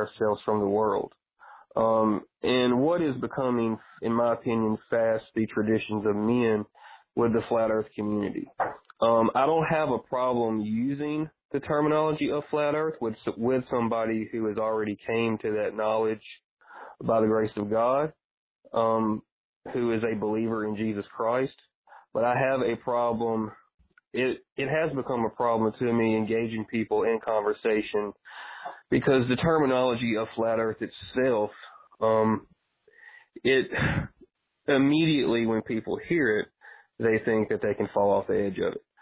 ourselves from the world. And what is becoming, in my opinion, fast the traditions of men with the flat earth community. I don't have a problem using the terminology of flat earth with somebody who has already came to that knowledge by the grace of God, who is a believer in Jesus Christ. But I have a problem. It has become a problem to me engaging people in conversation because the terminology of flat earth itself, it immediately when people hear it, they think that they can fall off the edge of it.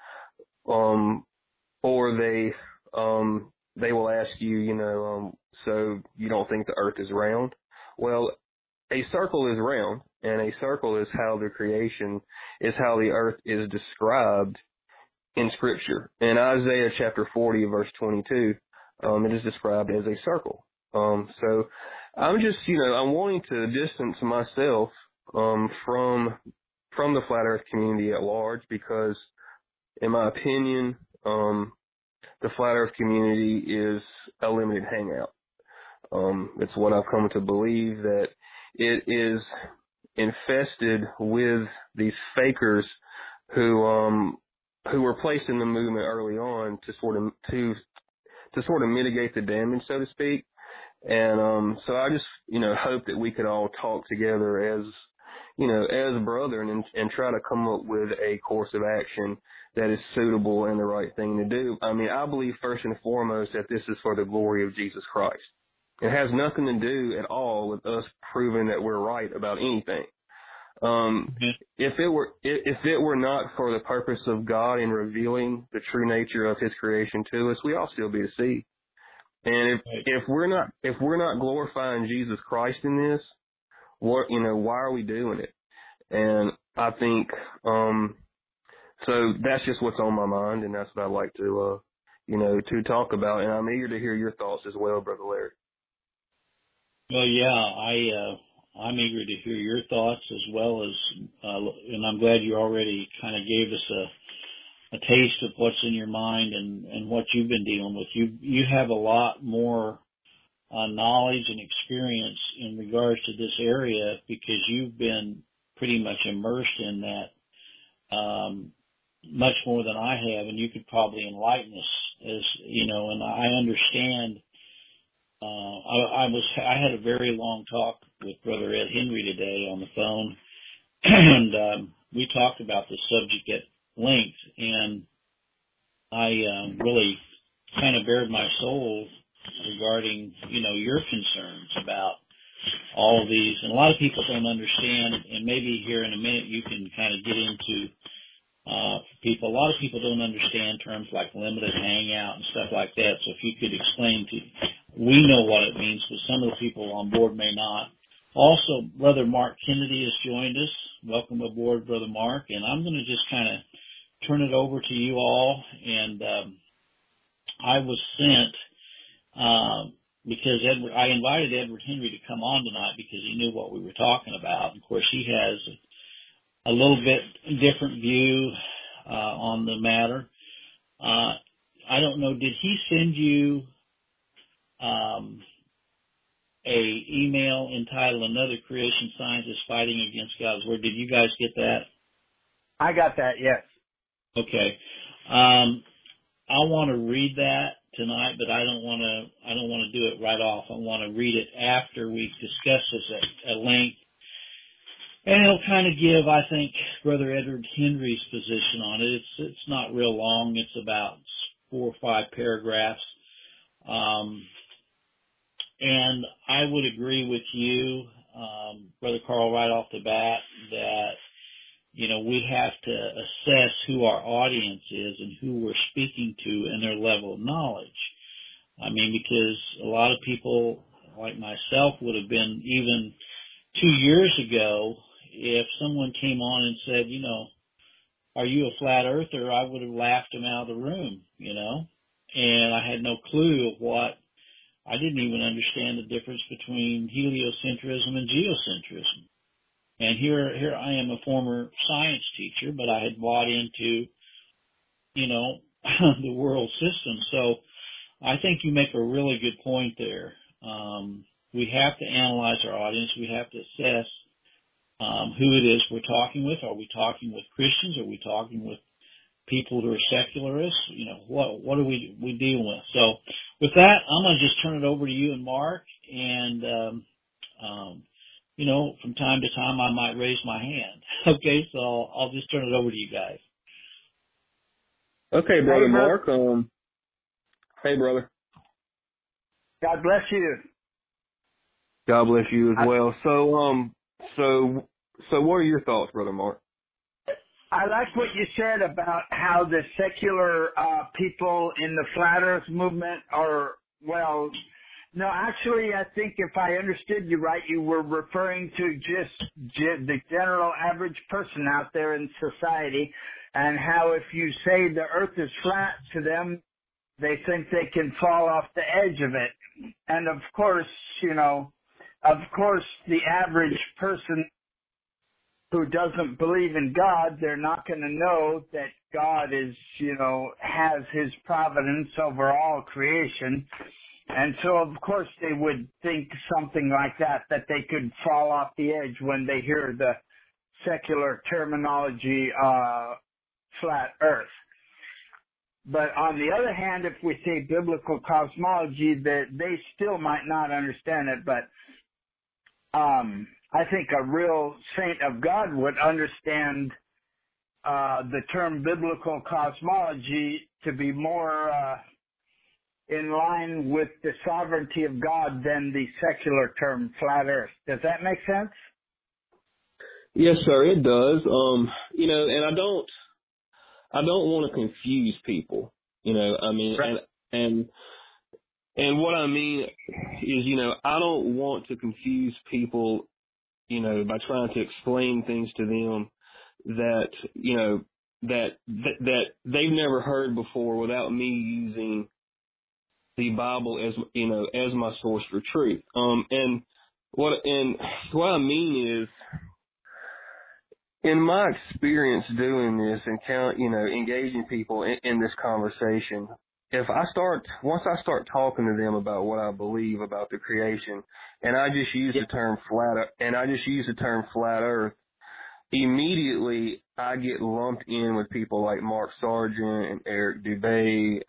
Or they will ask you, so you don't think the earth is round? Well, a circle is round, and a circle is how the earth is described in Scripture. In Isaiah chapter 40, verse 22, it is described as a circle. So I'm just, I'm wanting to distance myself from the flat earth community at large because, in my opinion, the flat earth community is a limited hangout. It's what I've come to believe, that it is infested with these fakers who were placed in the movement early on to sort of mitigate the damage, so to speak. And so I just hope that we could all talk together as brethren and try to come up with a course of action that is suitable and the right thing to do. I mean, I believe first and foremost that this is for the glory of Jesus Christ. It has nothing to do at all with us proving that we're right about anything. If it were not for the purpose of God in revealing the true nature of His creation to us, we all still be deceived. And if we're not glorifying Jesus Christ in this, why are we doing it? And I think so that's just what's on my mind, and that's what I'd like to to talk about. And I'm eager to hear your thoughts as well, Brother Larry. Well, yeah, I'm eager to hear your thoughts as well as, and I'm glad you already kind of gave us a taste of what's in your mind and what you've been dealing with. You have a lot more knowledge and experience in regards to this area because you've been pretty much immersed in that much more than I have, and you could probably enlighten us as and I understand. I had a very long talk with Brother Ed Henry today on the phone, and we talked about this subject at length, and I really kind of bared my soul regarding, your concerns about all of these. And a lot of people don't understand, and maybe here in a minute you can kind of get into people. A lot of people don't understand terms like limited hangout and stuff like that. So if you could explain we know what it means, but some of the people on board may not. Also, Brother Mark Kennedy has joined us. Welcome aboard, Brother Mark. And I'm going to just kind of turn it over to you all. And I was sent because I invited Edward Henry to come on tonight because he knew what we were talking about. Of course, he has a little bit different view on the matter. I don't know, did he send you a email entitled "Another Creation Scientist Fighting Against God's Word"? Did you guys get that? I got that, yes. Okay. I want to read that tonight, but I don't want to do it right off. I want to read it after we discuss this at length. And it'll kind of give, I think, Brother Edward Henry's position on it. It's not real long. It's about 4 or 5 paragraphs. And I would agree with you, Brother Carl, right off the bat that, we have to assess who our audience is and who we're speaking to and their level of knowledge. I mean, because a lot of people like myself would have been, even 2 years ago, if someone came on and said, are you a flat earther? I would have laughed them out of the room, and I had no clue of what. I didn't even understand the difference between heliocentrism and geocentrism. And here I am, a former science teacher, but I had bought into, the world system. So I think you make a really good point there. We have to analyze our audience. We have to assess who it is we're talking with. Are we talking with Christians? Are we talking with people who are secularists? You know, what are we dealing with? So with that, I'm going to just turn it over to you and Mark. And, you know, from time to time, I might raise my hand. Okay, so I'll just turn it over to you guys. Okay, Brother Hey, Mark. Hey, brother. God bless you. God bless you as well. So what are your thoughts, Brother Mark? I like what you said about how the secular people in the flat earth movement are, well, no, actually, I think if I understood you right, you were referring to just the general average person out there in society, and how if you say the earth is flat to them, they think they can fall off the edge of it. And of course, you know, the average person who doesn't believe in God, they're not going to know that God is, you know, has his providence over all creation. And so, of course, they would think something like that they could fall off the edge when they hear the secular terminology, flat earth. But on the other hand, if we say biblical cosmology, they still might not understand it, but I think a real saint of God would understand the term biblical cosmology to be more in line with the sovereignty of God than the secular term flat earth. Does that make sense? Yes, sir, it does. You know, and I don't want to confuse people. You know, I mean, Right. and what I mean is, you know, I don't want to confuse people, you know, by trying to explain things to them that, you know, that they've never heard before without me using the Bible as, you know, as my source for truth. And what I mean is, in my experience doing this and engaging people in this conversation, once I start talking to them about what I believe about the creation, and I just use the term flat earth, immediately I get lumped in with people like Mark Sargent and Eric Dubay,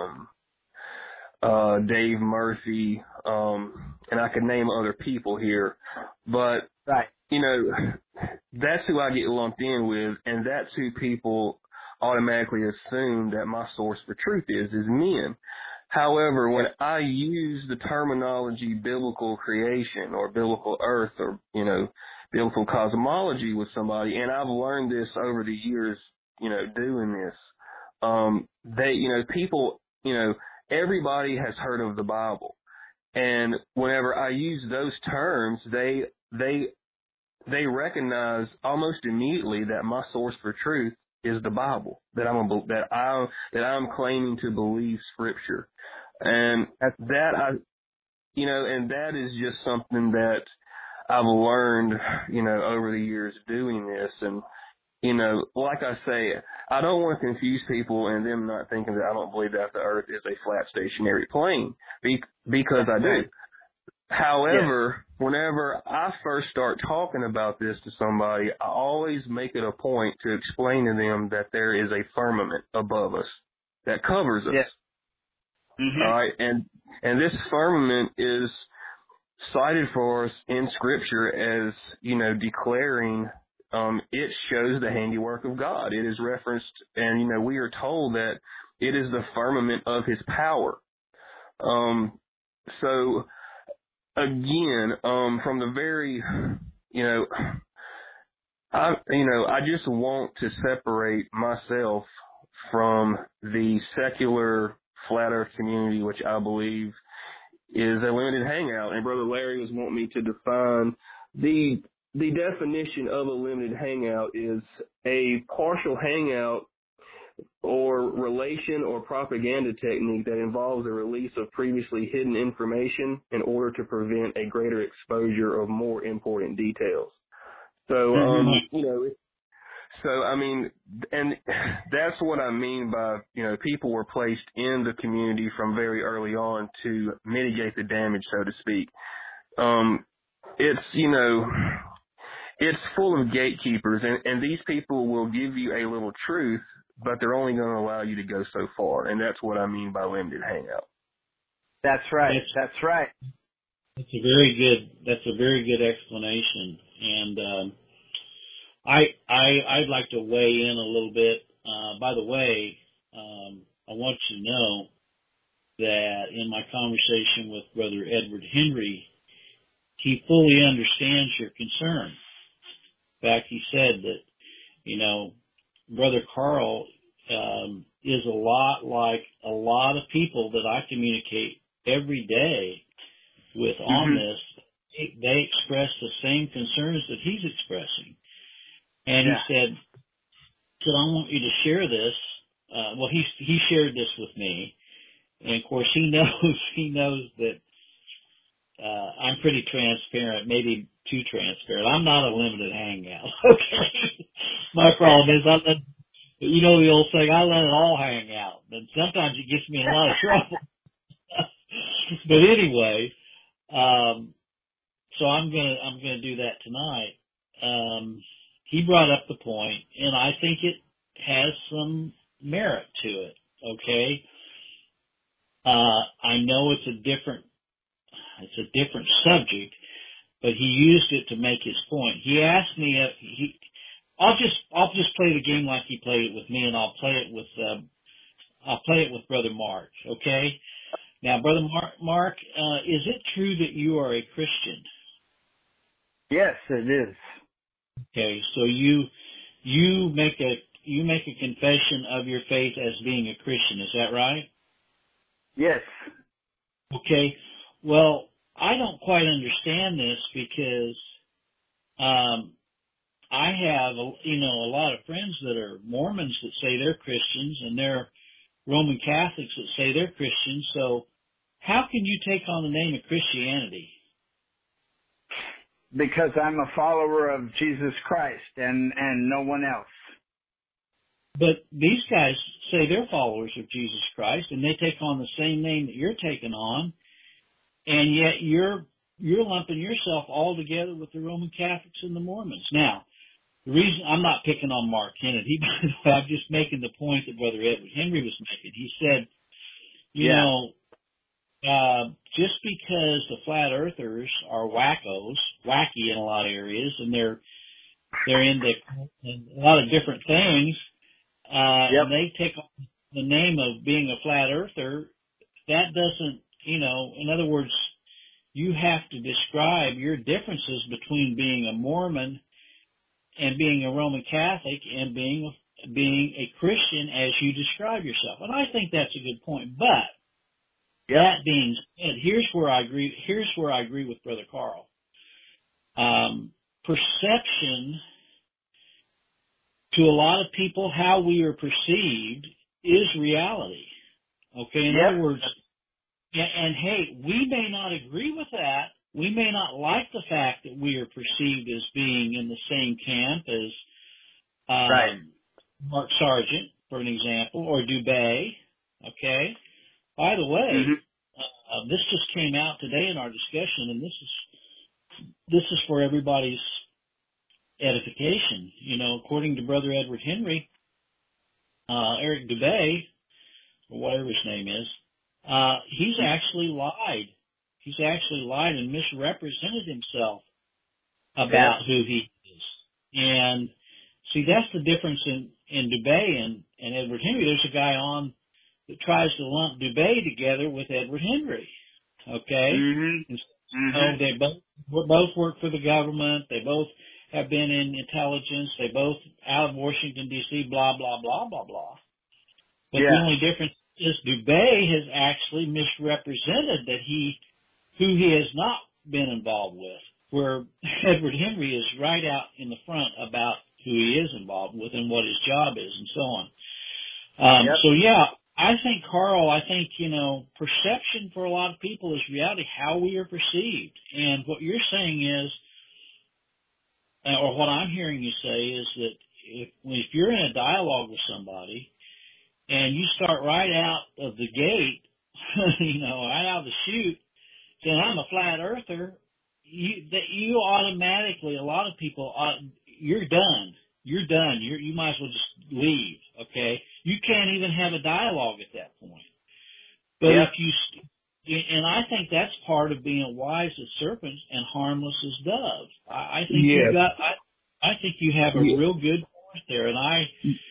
Dave Murphy, and I could name other people here, but Right. you know, that's who I get lumped in with, and that's who people automatically assume that my source for truth is men. However, when I use the terminology biblical creation or biblical earth or, you know, biblical cosmology with somebody, and I've learned this over the years, you know, doing this, people, you know, everybody has heard of the Bible. And whenever I use those terms, they recognize almost immediately that my source for truth is the Bible, that I'm claiming to believe Scripture, and that is just something that I've learned, you know, over the years doing this. And you know, like I say, I don't want to confuse people and them not thinking that I don't believe that the Earth is a flat stationary plane, because I do. However, whenever I first start talking about this to somebody, I always make it a point to explain to them that there is a firmament above us that covers us. Yes. Mm-hmm. All right, and this firmament is cited for us in Scripture as, you know, declaring it shows the handiwork of God. It is referenced, and you know, we are told that it is the firmament of His power. So. Again, from the very, I just want to separate myself from the secular flat earth community, which I believe is a limited hangout. And Brother Larry was wanting me to define the definition of a limited hangout is a partial hangout or relation or propaganda technique that involves the release of previously hidden information in order to prevent a greater exposure of more important details. So, So, I mean, and that's what I mean by, people were placed in the community from very early on to mitigate the damage, so to speak. It's, it's full of gatekeepers, and these people will give you a little truth, but they're only going to allow you to go so far, and that's what I mean by limited hangout. That's right. That's right. That's a very good explanation. And I'd like to weigh in a little bit. By the way, I want you to know that in my conversation with Brother Edward Henry, he fully understands your concern. In fact, he said that, Brother Carl is a lot like a lot of people that I communicate every day with on this. They express the same concerns that he's expressing. And he said, I want you to share this. Well, he shared this with me. And of course he knows that, I'm pretty transparent, maybe too transparent. I'm not a limited hangout. Okay. My problem is the old saying, I let it all hang out. And sometimes it gets me in a lot of trouble. But anyway, so I'm gonna do that tonight. He brought up the point, and I think it has some merit to it. Okay. I know it's a different subject, but he used it to make his point. He asked me I'll just play the game like he played it with me, and I'll play it with Brother Mark. Okay. Now, Brother Mark, is it true that you are a Christian? Yes, it is. Okay, so you make a confession of your faith as being a Christian. Is that right? Yes. Okay. Well, I don't quite understand this because I have a lot of friends that are Mormons that say they're Christians, and they're Roman Catholics that say they're Christians. So how can you take on the name of Christianity? Because I'm a follower of Jesus Christ and no one else. But these guys say they're followers of Jesus Christ, and they take on the same name that you're taking on, and yet you're lumping yourself all together with the Roman Catholics and the Mormons. Now, the reason I'm not picking on Mark Kennedy, I'm just making the point that Brother Edward Henry was making. He said, just because the flat earthers are wacky in a lot of areas, and they're into a lot of different things, and they take on the name of being a flat earther, that doesn't, in other words, you have to describe your differences between being a Mormon and being a Roman Catholic and being a Christian as you describe yourself. And I think that's a good point. But that being said, here's where I agree with Brother Carl. Perception, to a lot of people, how we are perceived is reality. Okay? In other words, and hey, we may not agree with that. We may not like the fact that we are perceived as being in the same camp as Mark Sargent, for an example, or Dubé. Okay? By the way, this just came out today in our discussion, and this is for everybody's edification. According to Brother Edward Henry, Eric Dubé, or whatever his name is, he's actually lied. He's actually lied and misrepresented himself about who he is. And see, that's the difference in Dubé and Edward Henry. There's a guy on that tries to lump Dubé together with Edward Henry. Okay? And they both work for the government. They both have been in intelligence. They both out of Washington, D.C., blah, blah, blah, blah, blah. But the only difference is Dubé has actually misrepresented who he has not been involved with, where Edward Henry is right out in the front about who he is involved with and what his job is and so on. So I think, Carl, perception for a lot of people is reality, how we are perceived. And what you're saying is, or what I'm hearing you say is that if you're in a dialogue with somebody and you start right out of the gate, right out of the chute, saying I'm a flat earther, you automatically, a lot of people, you're done. You're done. You might as well just leave. Okay, you can't even have a dialogue at that point. But Yeah. and I think that's part of being wise as serpents and harmless as doves. I think Yeah. I think you have a real good point there. And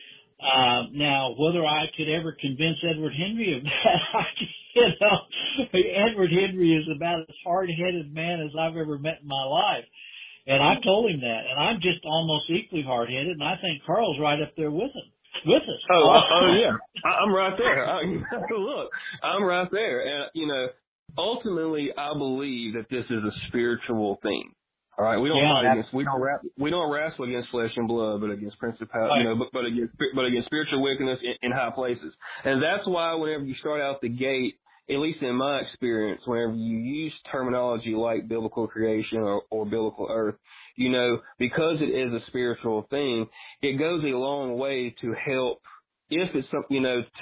now whether I could ever convince Edward Henry of that, Edward Henry is about as hard-headed man as I've ever met in my life. And I've told him that. And I'm just almost equally hard-headed. And I think Carl's right up there with us. Oh yeah. I'm right there. Look, I'm right there. And, ultimately I believe that this is a spiritual thing. All right. We don't fight against, we don't wrestle against flesh and blood, but against principality, but against spiritual wickedness in high places. And that's why whenever you start out the gate, at least in my experience, whenever you use terminology like biblical creation or biblical earth, because it is a spiritual thing, it goes a long way to help. If it's something,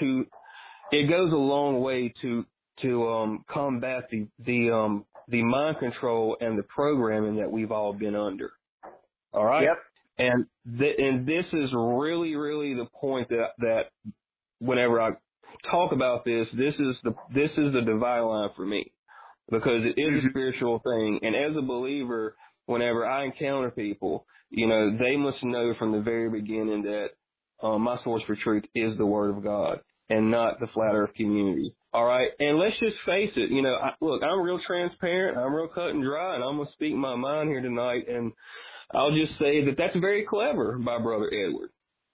it goes a long way to combat the mind control and the programming that we've all been under. All right. Yep. And this is really, really the point that whenever I talk about this is the divide line for me, because it is a spiritual thing. And as a believer, whenever I encounter people, they must know from the very beginning that my source for truth is the Word of God and not the flat earth community. All right. And let's just face it. Look, I'm real transparent. I'm real cut and dry, and I'm going to speak my mind here tonight. And I'll just say that that's very clever by Brother Edward.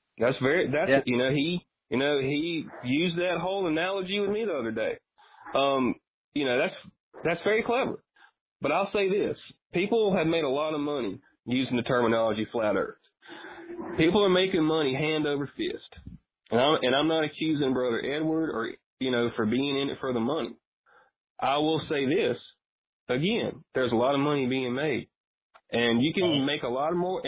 He used that whole analogy with me the other day. That's very clever. But I'll say this. People have made a lot of money using the terminology flat earth. People are making money hand over fist. And I'm not accusing Brother Edward or, for being in it for the money. I will say this. Again, there's a lot of money being made. And you can make a lot more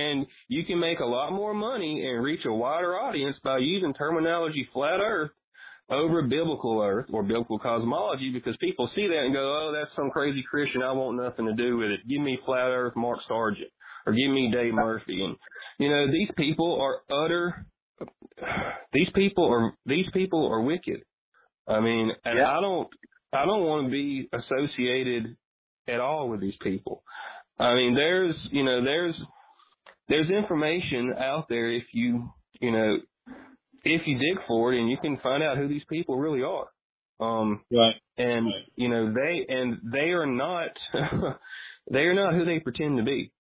money and reach a wider audience by using terminology flat earth over biblical earth or biblical cosmology, because people see that and go, oh, that's some crazy Christian. I want nothing to do with it. Give me flat earth Mark Sargent or give me Dave Murphy. And, these people are wicked. I mean, and I don't want to be associated at all with these people. I mean, there's information out there if you dig for it, and you can find out who these people really are. Right. And right. they are not they are not who they pretend to be.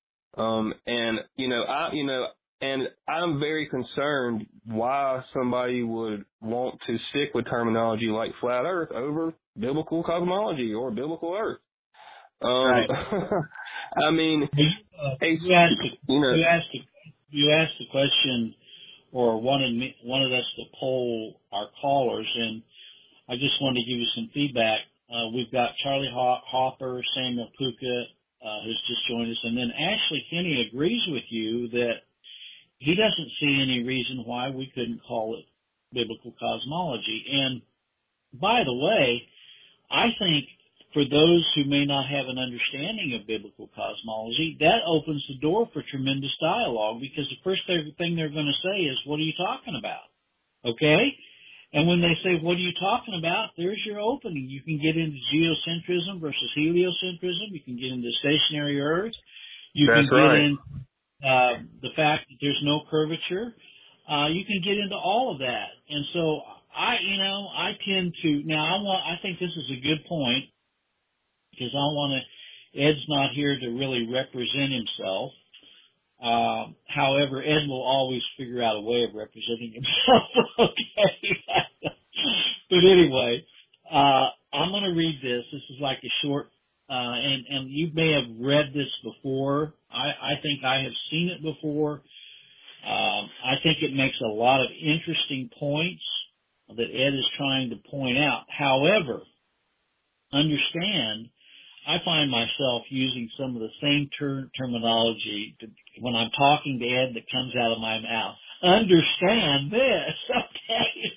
And I'm very concerned why somebody would want to stick with terminology like flat earth over biblical cosmology or biblical earth. Right. I mean, you asked the question, or wanted us to poll our callers, and I just wanted to give you some feedback. We've got Charlie Hopper, Samuel Puka, who's just joined us, and then Ashley Kinney agrees with you that he doesn't see any reason why we couldn't call it biblical cosmology. And by the way, I think for those who may not have an understanding of biblical cosmology, that opens the door for tremendous dialogue, because the first thing they're going to say is, what are you talking about? Okay? And when they say, what are you talking about, there's your opening. You can get into geocentrism versus heliocentrism. You can get into stationary Earth. You can get in the fact that there's no curvature. You can get into all of that. And so I tend to, I think this is a good point, because Ed's not here to really represent himself. However, Ed will always figure out a way of representing himself. Okay. But anyway, I'm going to read this. This is like a short, and you may have read this before. I think I have seen it before. I think it makes a lot of interesting points that Ed is trying to point out. However, understand, I find myself using some of the same terminology when I'm talking to Ed that comes out of my mouth. understand this. Okay.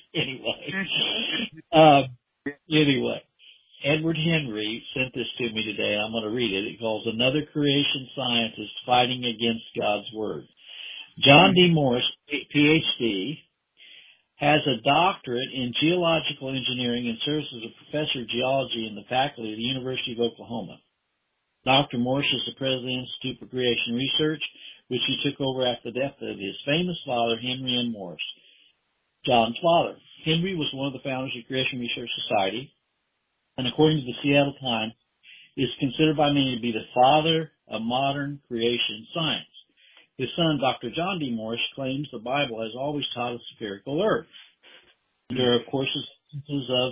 Anyway, Edward Henry sent this to me today, and I'm going to read it. It calls Another Creation Scientist Fighting Against God's Word. John D. Morris, Ph.D., has a doctorate in geological engineering and serves as a professor of geology in the faculty of the University of Oklahoma. Dr. Morris is the president of the Institute for Creation Research, which he took over after the death of his famous father, Henry M. Morris, John's father. Henry was one of the founders of Creation Research Society, and according to the Seattle Times, is considered by many to be the father of modern creation science. His son, Dr. John D. Morris, claims the Bible has always taught a spherical earth. There are, of course, instances of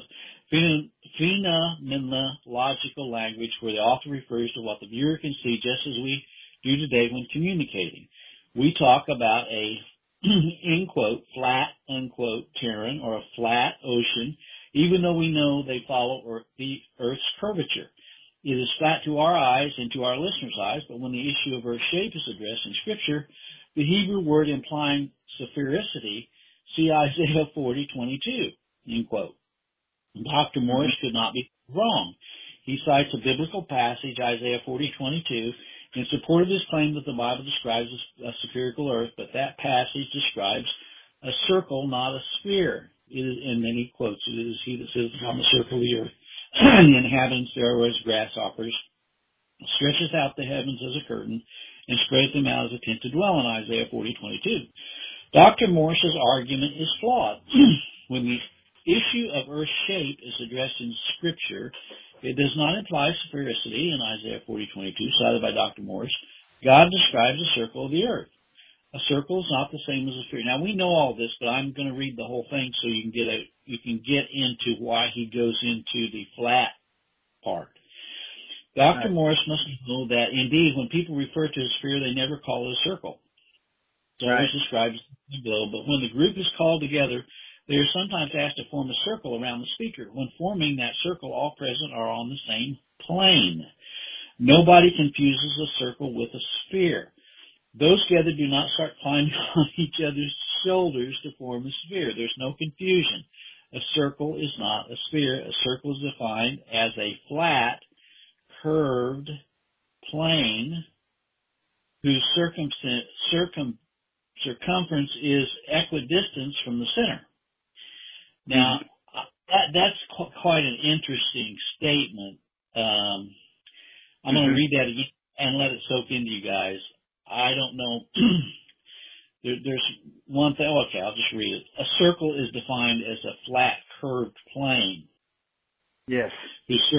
phenomenological language where the author refers to what the viewer can see just as we do today when communicating. We talk about a, in quote, flat, unquote, terrain or a flat ocean, even though we know they follow the Earth's curvature. It is flat to our eyes and to our listeners' eyes, but when the issue of Earth's shape is addressed in Scripture, the Hebrew word implying sphericity, see Isaiah 40:22, end quote. Dr. Morris could not be wrong. He cites a biblical passage, Isaiah 40:22, in support of his claim that the Bible describes a spherical earth, but that passage describes a circle, not a sphere. It is, and then he quotes, it is he that sits upon the circle of the earth, and the inhabitants thereof as grasshoppers, stretches out the heavens as a curtain, and spreads them out as a tent to dwell in, Isaiah 40:22. Dr. Morris's argument is flawed. When the issue of Earth's shape is addressed in Scripture, it does not imply sphericity in Isaiah 40:22, cited by Dr. Morris. God describes a circle of the earth. A circle is not the same as a sphere. Now we know all this, but I'm going to read the whole thing so you can get into why he goes into the flat part. Dr. Morris must know that indeed when people refer to a sphere, they never call it a circle. It's always described as a globe, but when the group is called together, they are sometimes asked to form a circle around the speaker. When forming that circle, all present are on the same plane. Nobody confuses a circle with a sphere. Those gathered do not start climbing on each other's shoulders to form a sphere. There's no confusion. A circle is not a sphere. A circle is defined as a flat, curved plane whose circumference is equidistant from the center. Now, that's quite an interesting statement. I'm going to read that again and let it soak into you guys. I don't know. There's one thing. Okay, I'll just read it. A circle is defined as a flat, curved plane. Yes. Whose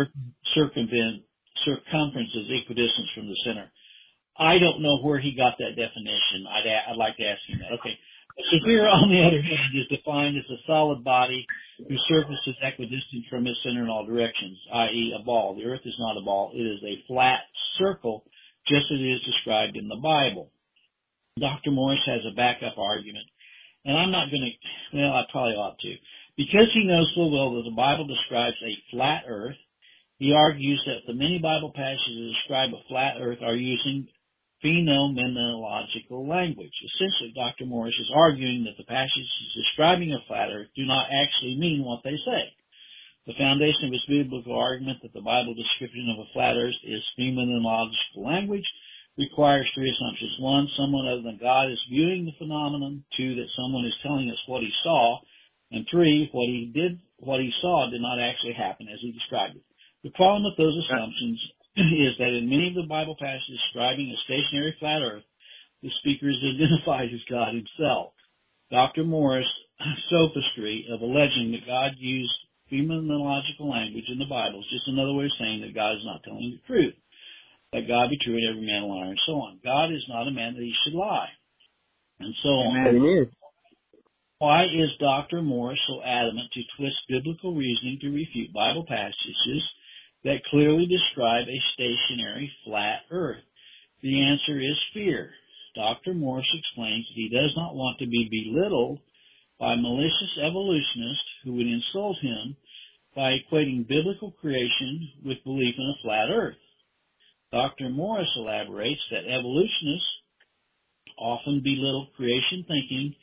circumference is equidistant from the center. I don't know where he got that definition. I'd like to ask him that. Okay. A sphere, on the other hand, is defined as a solid body whose surface is equidistant from its center in all directions, i.e. a ball. The earth is not a ball. It is a flat circle, just as it is described in the Bible. Dr. Morris has a backup argument, and I'm not going to, well, I probably ought to. Because he knows full well that the Bible describes a flat earth, he argues that the many Bible passages that describe a flat earth are using phenomenological language. Essentially, Dr. Morris is arguing that the passages describing a flat earth do not actually mean what they say. The foundation of his biblical argument that the Bible description of a flat earth is phenomenological language requires three assumptions. One, someone other than God is viewing the phenomenon. Two, that someone is telling us what he saw. And three, what he saw did not actually happen as he described it. The problem with those assumptions is that in many of the Bible passages describing a stationary flat earth, the speaker is identified as God himself. Dr. Morris' sophistry of alleging that God used phenomenological language in the Bible is just another way of saying that God is not telling the truth, that God be true and every man a liar, and so on. God is not a man that he should lie, and so on. Amen. Why is Dr. Morris so adamant to twist biblical reasoning to refute Bible passages that clearly describe a stationary flat earth? The answer is fear. Dr. Morris explains that he does not want to be belittled by malicious evolutionists who would insult him by equating biblical creation with belief in a flat earth. Dr. Morris elaborates that evolutionists often belittle creation thinking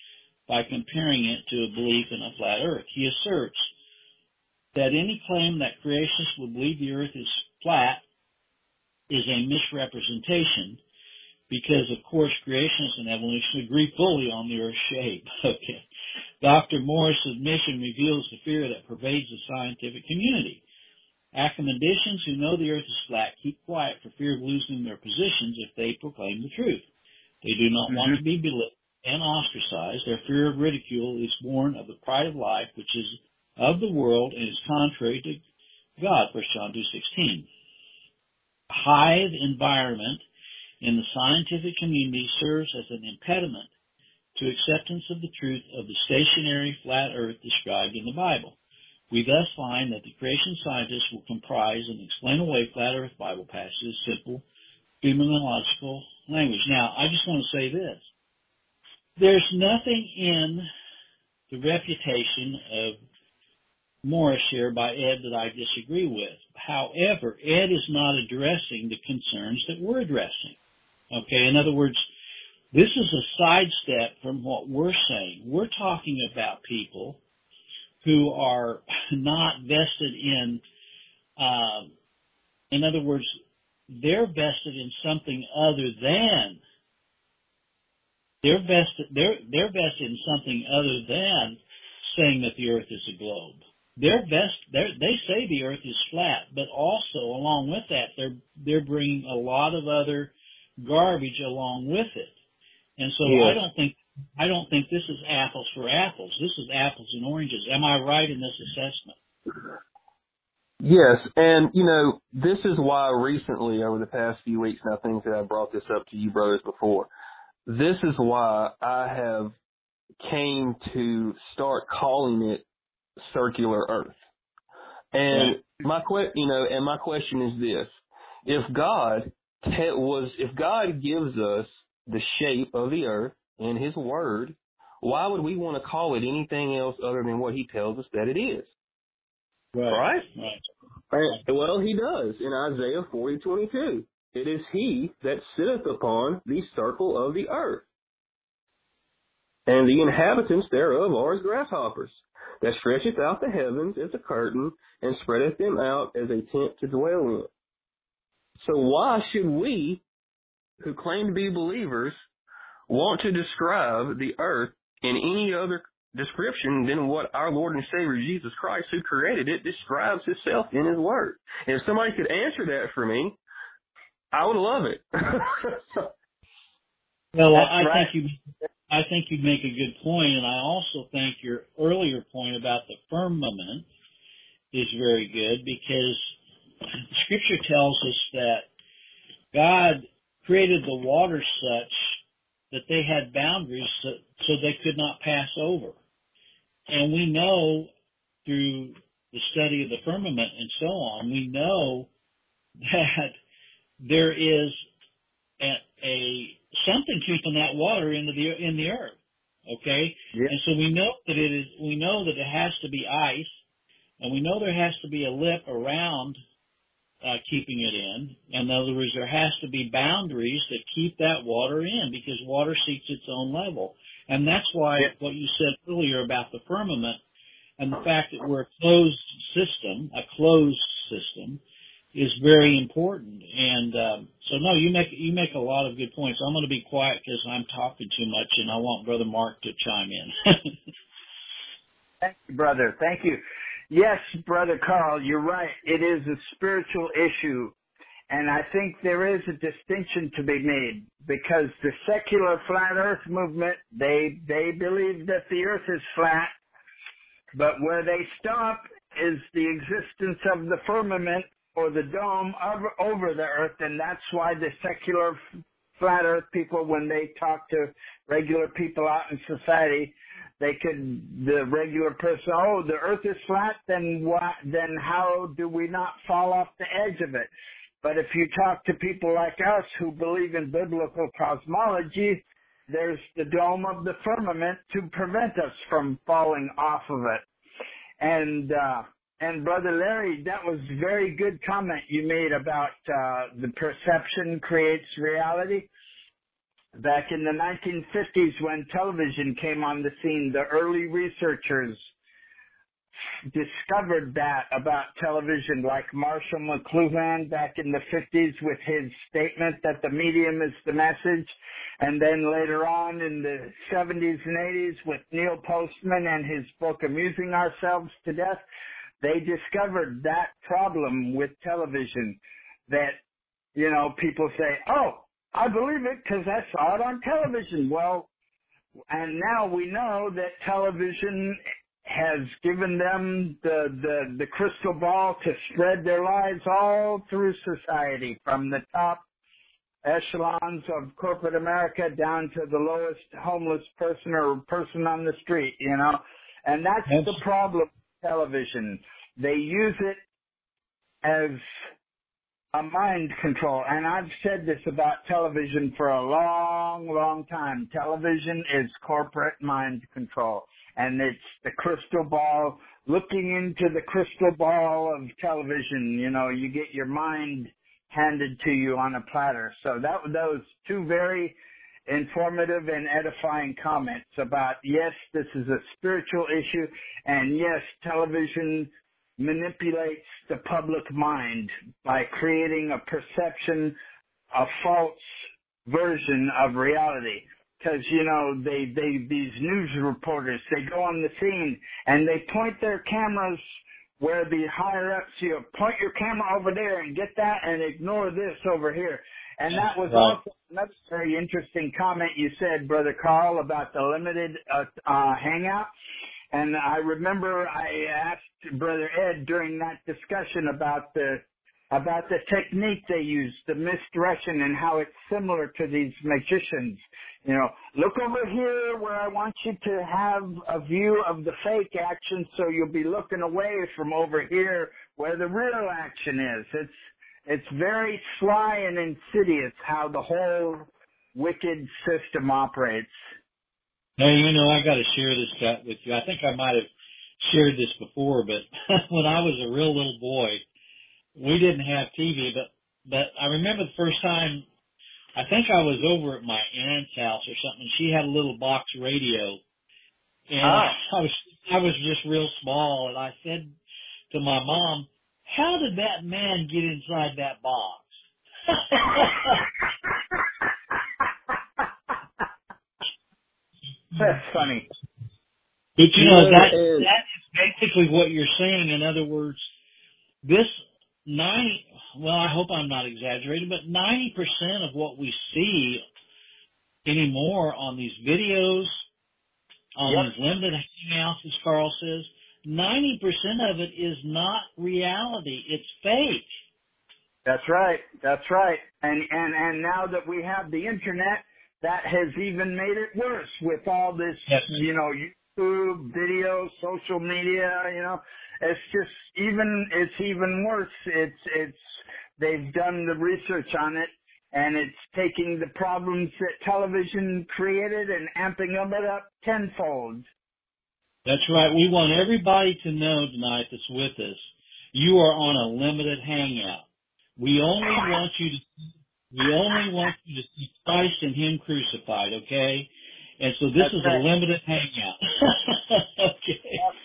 by comparing it to a belief in a flat earth. He asserts that any claim that creationists would believe the earth is flat is a misrepresentation because, of course, creationists and evolutionists agree fully on the earth's shape. Okay. Dr. Morris' admission reveals the fear that pervades the scientific community. Academicians who know the earth is flat keep quiet for fear of losing their positions if they proclaim the truth. They do not want to be belittled and ostracized. Their fear of ridicule is born of the pride of life, which is of the world and is contrary to God, 1 John 2:16. A hive environment in the scientific community serves as an impediment to acceptance of the truth of the stationary flat earth described in the Bible. We thus find that the creation scientists will comprise and explain away flat earth Bible passages, simple, phenomenological language. Now, I just want to say this. There's nothing in the refutation of Morris here by Ed that I disagree with. However, Ed is not addressing the concerns that we're addressing. Okay, in other words, this is a sidestep from what we're saying. We're talking about people who are not vested in other words, they're vested in something other than they're vested in something other than saying that the earth is a globe. They say the earth is flat, but also along with that, they're bringing a lot of other garbage along with it. And so Yeah. I don't think this is apples for apples. This is apples and oranges. Am I right in this assessment? Yes, and, this is why recently, over the past few weeks, and I think that I brought this up to you brothers before, this is why I have came to start calling it circular earth. And my question is this: if God gives us the shape of the earth in His Word, why would we want to call it anything else other than what He tells us that it is? Right? Well, He does in Isaiah 40:22. It is He that sitteth upon the circle of the earth, and the inhabitants thereof are as grasshoppers, that stretcheth out the heavens as a curtain, and spreadeth them out as a tent to dwell in. So why should we, who claim to be believers, want to describe the earth in any other description than what our Lord and Savior Jesus Christ, who created it, describes Himself in His Word? And if somebody could answer that for me, I would love it. Well, I think you make a good point, and I also think your earlier point about the firmament is very good, because Scripture tells us that God created the waters such that they had boundaries so they could not pass over. And we know through the study of the firmament and so on, we know that there is a something keeping that water in the earth. Okay? Yeah. And so we know that it has to be ice, and we know there has to be a lip around keeping it in. In other words, there has to be boundaries that keep that water in, because water seeks its own level. And that's why what you said earlier about the firmament and the fact that we're a closed system is very important. And so no, you make a lot of good points. I'm going to be quiet because I'm talking too much, and I want Brother Mark to chime in. Thank you, brother. Thank you. Yes, Brother Carl, you're right. It is a spiritual issue. And I think there is a distinction to be made, because the secular flat earth movement, they believe that the earth is flat, but where they stop is the existence of the firmament or the dome over the earth, and that's why the secular flat earth people, when they talk to regular people out in society, the regular person, oh, the earth is flat, then how do we not fall off the edge of it? But if you talk to people like us who believe in biblical cosmology, there's the dome of the firmament to prevent us from falling off of it. And Brother Larry, that was a very good comment you made about the perception creates reality. Back in the 1950s when television came on the scene, the early researchers discovered that about television, like Marshall McLuhan back in the 50s with his statement that the medium is the message. And then later on in the 70s and 80s with Neil Postman and his book Amusing Ourselves to Death, they discovered that problem with television that, you know, people say, oh, I believe it because I saw it on television. Well, and now we know that television has given them the crystal ball to spread their lies all through society, from the top echelons of corporate America down to the lowest homeless person or person on the street, you know. And that's the problem with television. They use it as a mind control. And I've said this about television for a long, long time. Television is corporate mind control. And it's the crystal ball, looking into the crystal ball of television. You know, you get your mind handed to you on a platter. So those two very informative and edifying comments about, yes, this is a spiritual issue, and yes, television manipulates the public mind by creating a perception, a false version of reality. Because, you know, these news reporters, they go on the scene and they point their cameras where the higher ups, you know, point your camera over there and get that and ignore this over here. And that was also another very interesting comment you said, Brother Carl, about the limited hangout. And I remember I asked Brother Ed during that discussion about the technique they use, the misdirection, and how it's similar to these magicians. You know, look over here where I want you to have a view of the fake action, so you'll be looking away from over here where the real action is. It's very sly and insidious how the whole wicked system operates. Hey, you know, I got to share this with you. I think I might have shared this before, but when I was a real little boy, we didn't have TV, but I remember the first time, I think I was over at my aunt's house or something. She had a little box radio, and I was just real small, and I said to my mom, how did that man get inside that box? That's funny. But, you know, that is basically what you're saying. In other words, this I hope I'm not exaggerating, but 90% of what we see anymore on these videos, on these limited hangouts, as Carl says, 90% of it is not reality. It's fake. That's right. That's right. And now that we have the internet, that has even made it worse with all this, you know, YouTube, video, social media, you know. It's even worse. They've done the research on it, and it's taking the problems that television created and amping them up tenfold. That's right. We want everybody to know tonight that's with us, you are on a limited hangout. We only want you to see Christ and Him crucified, okay? And so this is a limited hangout. Okay.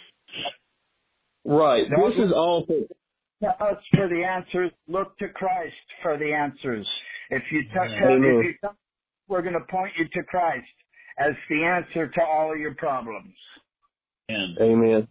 Right. This is all for us for the answers. Look to Christ for the answers. If you we're going to point you to Christ as the answer to all your problems. Amen.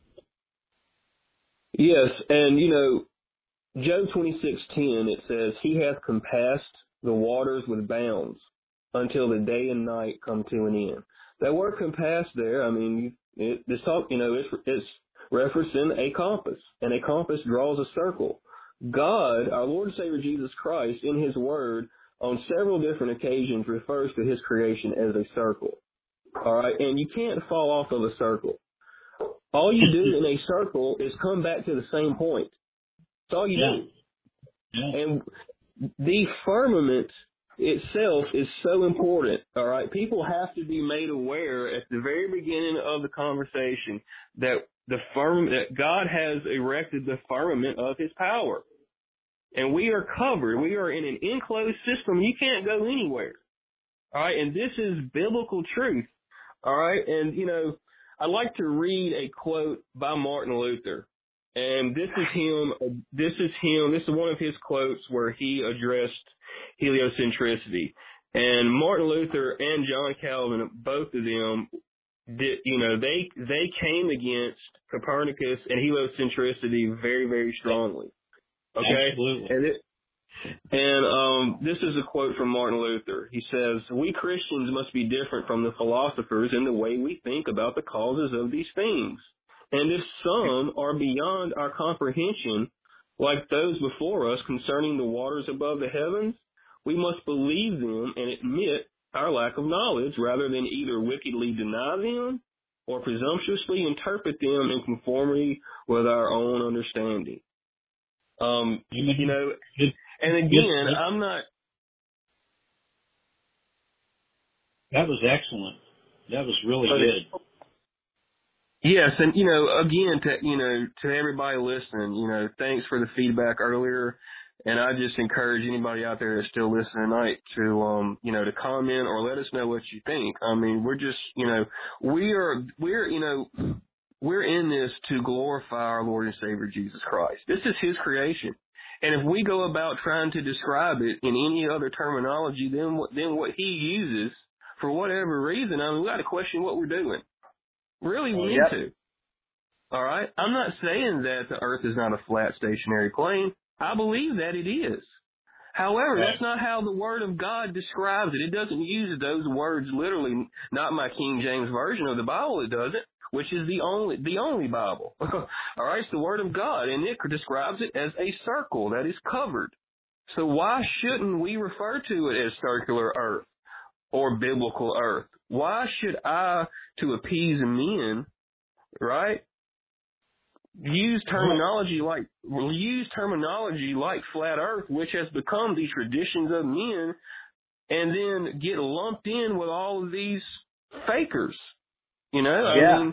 Yes, and you know, Job 26:10, it says, He hath compassed the waters with bounds until the day and night come to an end. That word compass there, I mean, it's referencing a compass, and a compass draws a circle. God, our Lord and Savior Jesus Christ, in His Word, on several different occasions refers to His creation as a circle. All right, and you can't fall off of a circle. All you do in a circle is come back to the same point. That's all you do. Yeah. And the firmament itself is so important, all right? People have to be made aware at the very beginning of the conversation that that God has erected the firmament of His power. And we are covered. We are in an enclosed system. You can't go anywhere, All right, and this is biblical truth. All right, and I'd like to read a quote by Martin Luther, and this is him. This is one of his quotes where he addressed heliocentricity. And Martin Luther and John Calvin, both of them, they came against Copernicus and heliocentricity very, very strongly. Okay, absolutely. And this is a quote from Martin Luther. He says, "We Christians must be different from the philosophers in the way we think about the causes of these things. And if some are beyond our comprehension, like those before us concerning the waters above the heavens, we must believe them and admit our lack of knowledge rather than either wickedly deny them or presumptuously interpret them in conformity with our own understanding." And again, I'm not. That was excellent. That was really good. Yes, and again, to everybody listening, thanks for the feedback earlier, and I just encourage anybody out there that's still listening tonight to to comment or let us know what you think. I mean, we're just we're in this to glorify our Lord and Savior Jesus Christ. This is His creation. And if we go about trying to describe it in any other terminology than what He uses, for whatever reason, I mean, we got to question what we're doing. Really, we need to. All right? I'm not saying that the earth is not a flat, stationary plane. I believe that it is. However, that's not how the Word of God describes it. It doesn't use those words literally, not my King James Version of the Bible, it doesn't, which is the only Bible. All right, it's the Word of God, and it describes it as a circle that is covered. So why shouldn't we refer to it as circular earth or biblical earth? Why should I, to appease men, right, use terminology like flat earth, which has become the traditions of men, and then get lumped in with all of these fakers? I mean,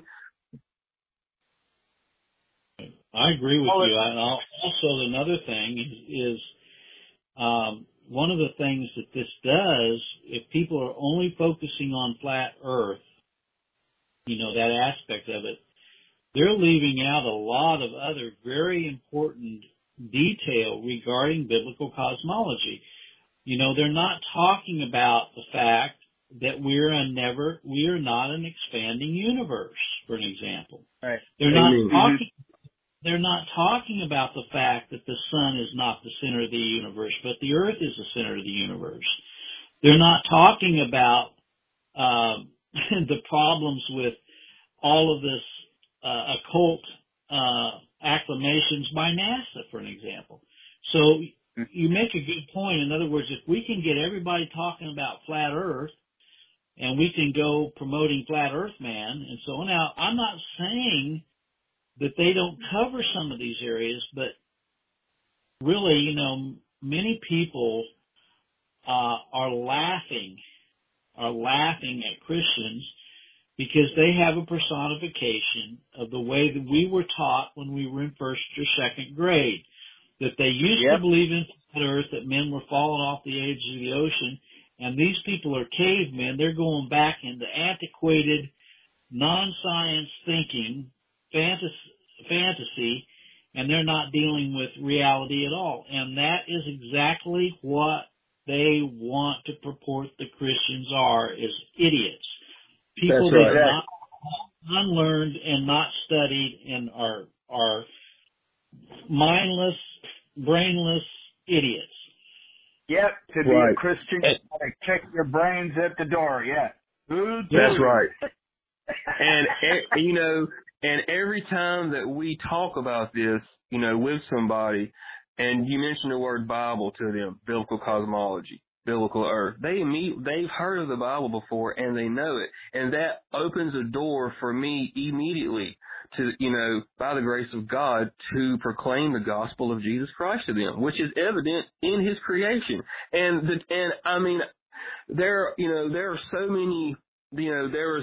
I agree with you. And also, another thing is one of the things that this does, if people are only focusing on flat earth, that aspect of it, they're leaving out a lot of other very important detail regarding biblical cosmology. They're not talking about the fact that we are not an expanding universe, for an example. Right. They're not talking about the fact that the sun is not the center of the universe, but the earth is the center of the universe. They're not talking about the problems with all of this occult acclamations by NASA, for an example. So you make a good point. In other words, if we can get everybody talking about flat earth, and we can go promoting Flat Earth Man and so on. Now, I'm not saying that they don't cover some of these areas, but really, many people are laughing at Christians because they have a personification of the way that we were taught when we were in first or second grade, that they used to believe in flat Earth, that men were falling off the edge of the ocean. And these people are cavemen. They're going back into antiquated, non-science thinking, fantasy, and they're not dealing with reality at all. And that is exactly what they want to purport the Christians are, is idiots. People that are not unlearned and not studied and are mindless, brainless idiots. Yep, to be a Christian, you gotta check your brains at the door. That's right. And and every time that we talk about this, with somebody, and you mention the word Bible to them, biblical cosmology, biblical earth, they've heard of the Bible before and they know it, and that opens a door for me immediately to, by the grace of God, to proclaim the gospel of Jesus Christ to them, which is evident in His creation. And I mean, there are so many, there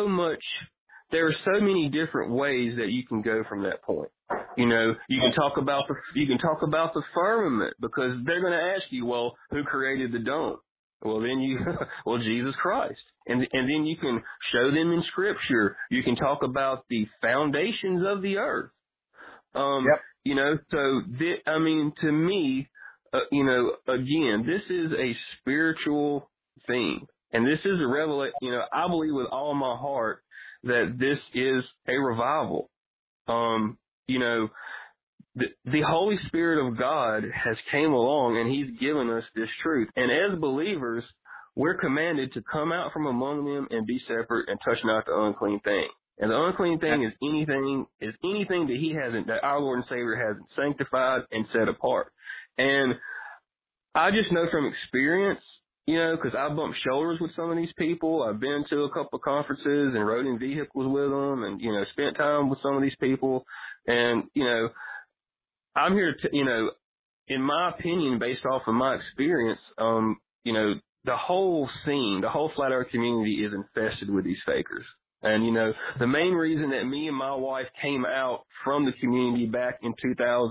are so many different ways that you can go from that point. You can talk about the firmament, because they're going to ask you, well, who created the dome? Well, then you, well, Jesus Christ. And then you can show them in Scripture. You can talk about the foundations of the earth. Yep. You know, so, to me, again, this is a spiritual thing. And this is a revelation, I believe with all my heart that this is a revival. You know, the Holy Spirit of God has came along and He's given us this truth. And as believers, we're commanded to come out from among them and be separate and touch not the unclean thing. And the unclean thing is anything that our Lord and Savior hasn't sanctified and set apart. And I just know from experience, because I bumped shoulders with some of these people. I've been to a couple of conferences and rode in vehicles with them and, spent time with some of these people. And, I'm here to, in my opinion, based off of my experience, the whole scene, the whole flat earth community is infested with these fakers. And, the main reason that me and my wife came out from the community back in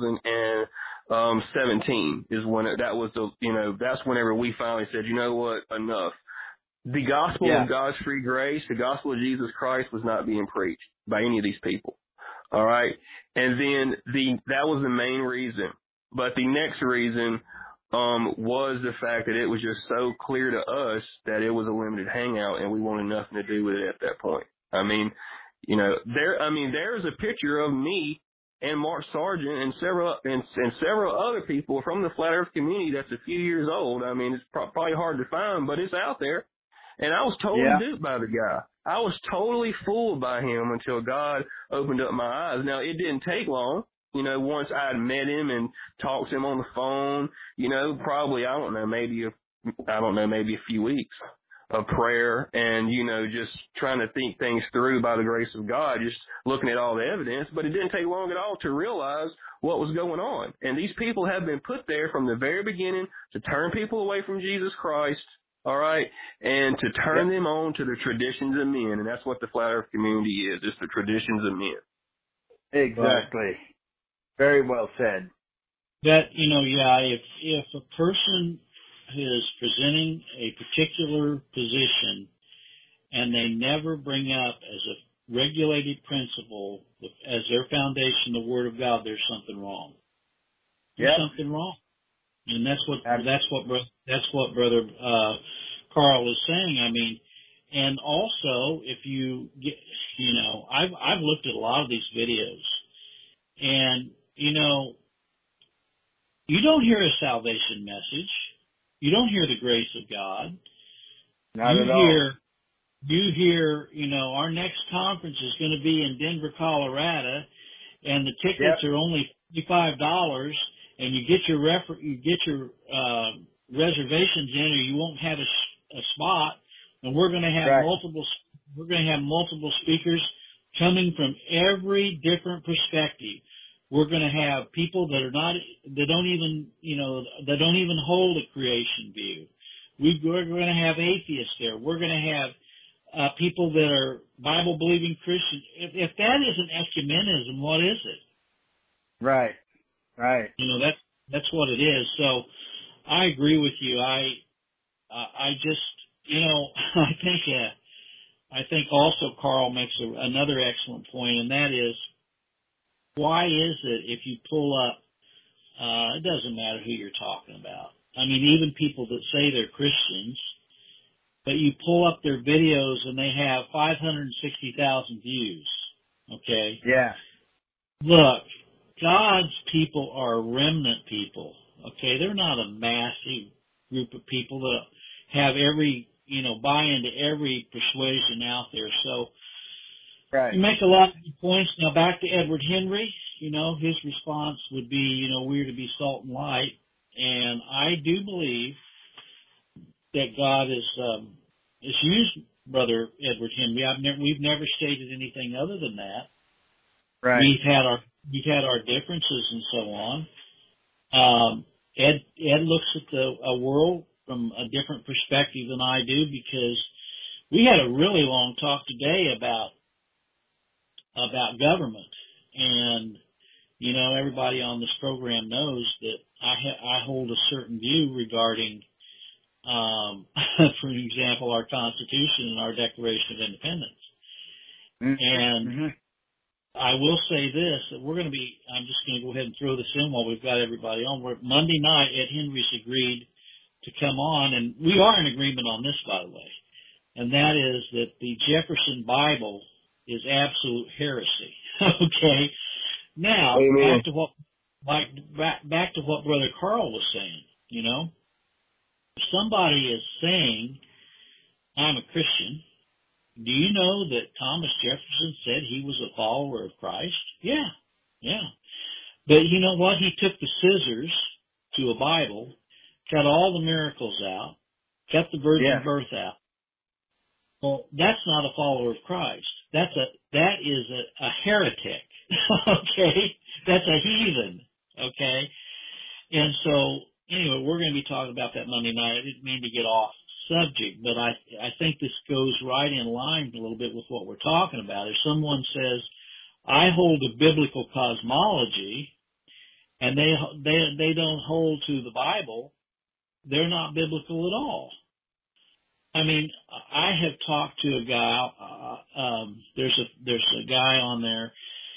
2017 is when that's whenever we finally said, you know what, enough. The gospel of God's free grace, the gospel of Jesus Christ was not being preached by any of these people. All right. And then that was the main reason. But the next reason was the fact that it was just so clear to us that it was a limited hangout and we wanted nothing to do with it at that point. There's a picture of me and Mark Sargent and several other people from the flat earth community that's a few years old. It's probably hard to find, but it's out there. And I was totally duped by the guy. I was totally fooled by him until God opened up my eyes. Now, it didn't take long. Once I had met him and talked to him on the phone, probably, maybe a few weeks of prayer and, just trying to think things through by the grace of God, just looking at all the evidence. But it didn't take long at all to realize what was going on. And these people have been put there from the very beginning to turn people away from Jesus Christ. All right, and to turn them on to the traditions of men, and that's what the flat earth community is. It's the traditions of men. Exactly. Right. Very well said. That, if a person is presenting a particular position and they never bring up as a regulated principle as their foundation the Word of God, there's something wrong. There's something wrong. And that's what Brother Carl is saying. And also if you get, I've looked at a lot of these videos, and you don't hear a salvation message. You don't hear the grace of God. Not at all. You hear, our next conference is going to be in Denver, Colorado, and the tickets are only $55. And you get your reservations in, or you won't have a spot. And we're going to have multiple speakers coming from every different perspective. We're going to have people that don't even hold a creation view. We're going to have atheists there. We're going to have people that are Bible believing Christians. If that isn't ecumenism, what is it? Right. Right. That's what it is. So I agree with you. I just, I think also Carl makes another excellent point, and that is, why is it if you pull up, it doesn't matter who you're talking about. Even people that say they're Christians, but you pull up their videos and they have 560,000 views. Okay? Yeah. Look, God's people are remnant people, okay? They're not a massive group of people that have buy into every persuasion out there. So you make a lot of good points. Now back to Edward Henry, his response would be, we're to be salt and light. And I do believe that God has used Brother Edward Henry. We've never stated anything other than that. Right. We've had our differences and so on. Ed looks at a world from a different perspective than I do, because we had a really long talk today about government. And, everybody on this program knows that I hold a certain view regarding for example, our Constitution and our Declaration of Independence. And Mm-hmm. I will say this, that I'm just going to go ahead and throw this in while we've got everybody on. Monday night, Ed Henry's agreed to come on, and we are in agreement on this, by the way, and that is that the Jefferson Bible is absolute heresy. Okay? Now, Amen. back to what Brother Carl was saying, you know. If somebody is saying, I'm a Christian, do you know that Thomas Jefferson said he was a follower of Christ? Yeah. But you know what? He took the scissors to a Bible, cut all the miracles out, cut the virgin birth out. Well, that's not a follower of Christ. That is a heretic. Okay? That's a heathen. Okay? And so, anyway, we're going to be talking about that Monday night. I didn't mean to get off subject, but I think this goes right in line a little bit with what we're talking about. If someone says, I hold a biblical cosmology, and they don't hold to the Bible, they're not biblical at all. I mean, I have talked to a guy, there's a guy on there,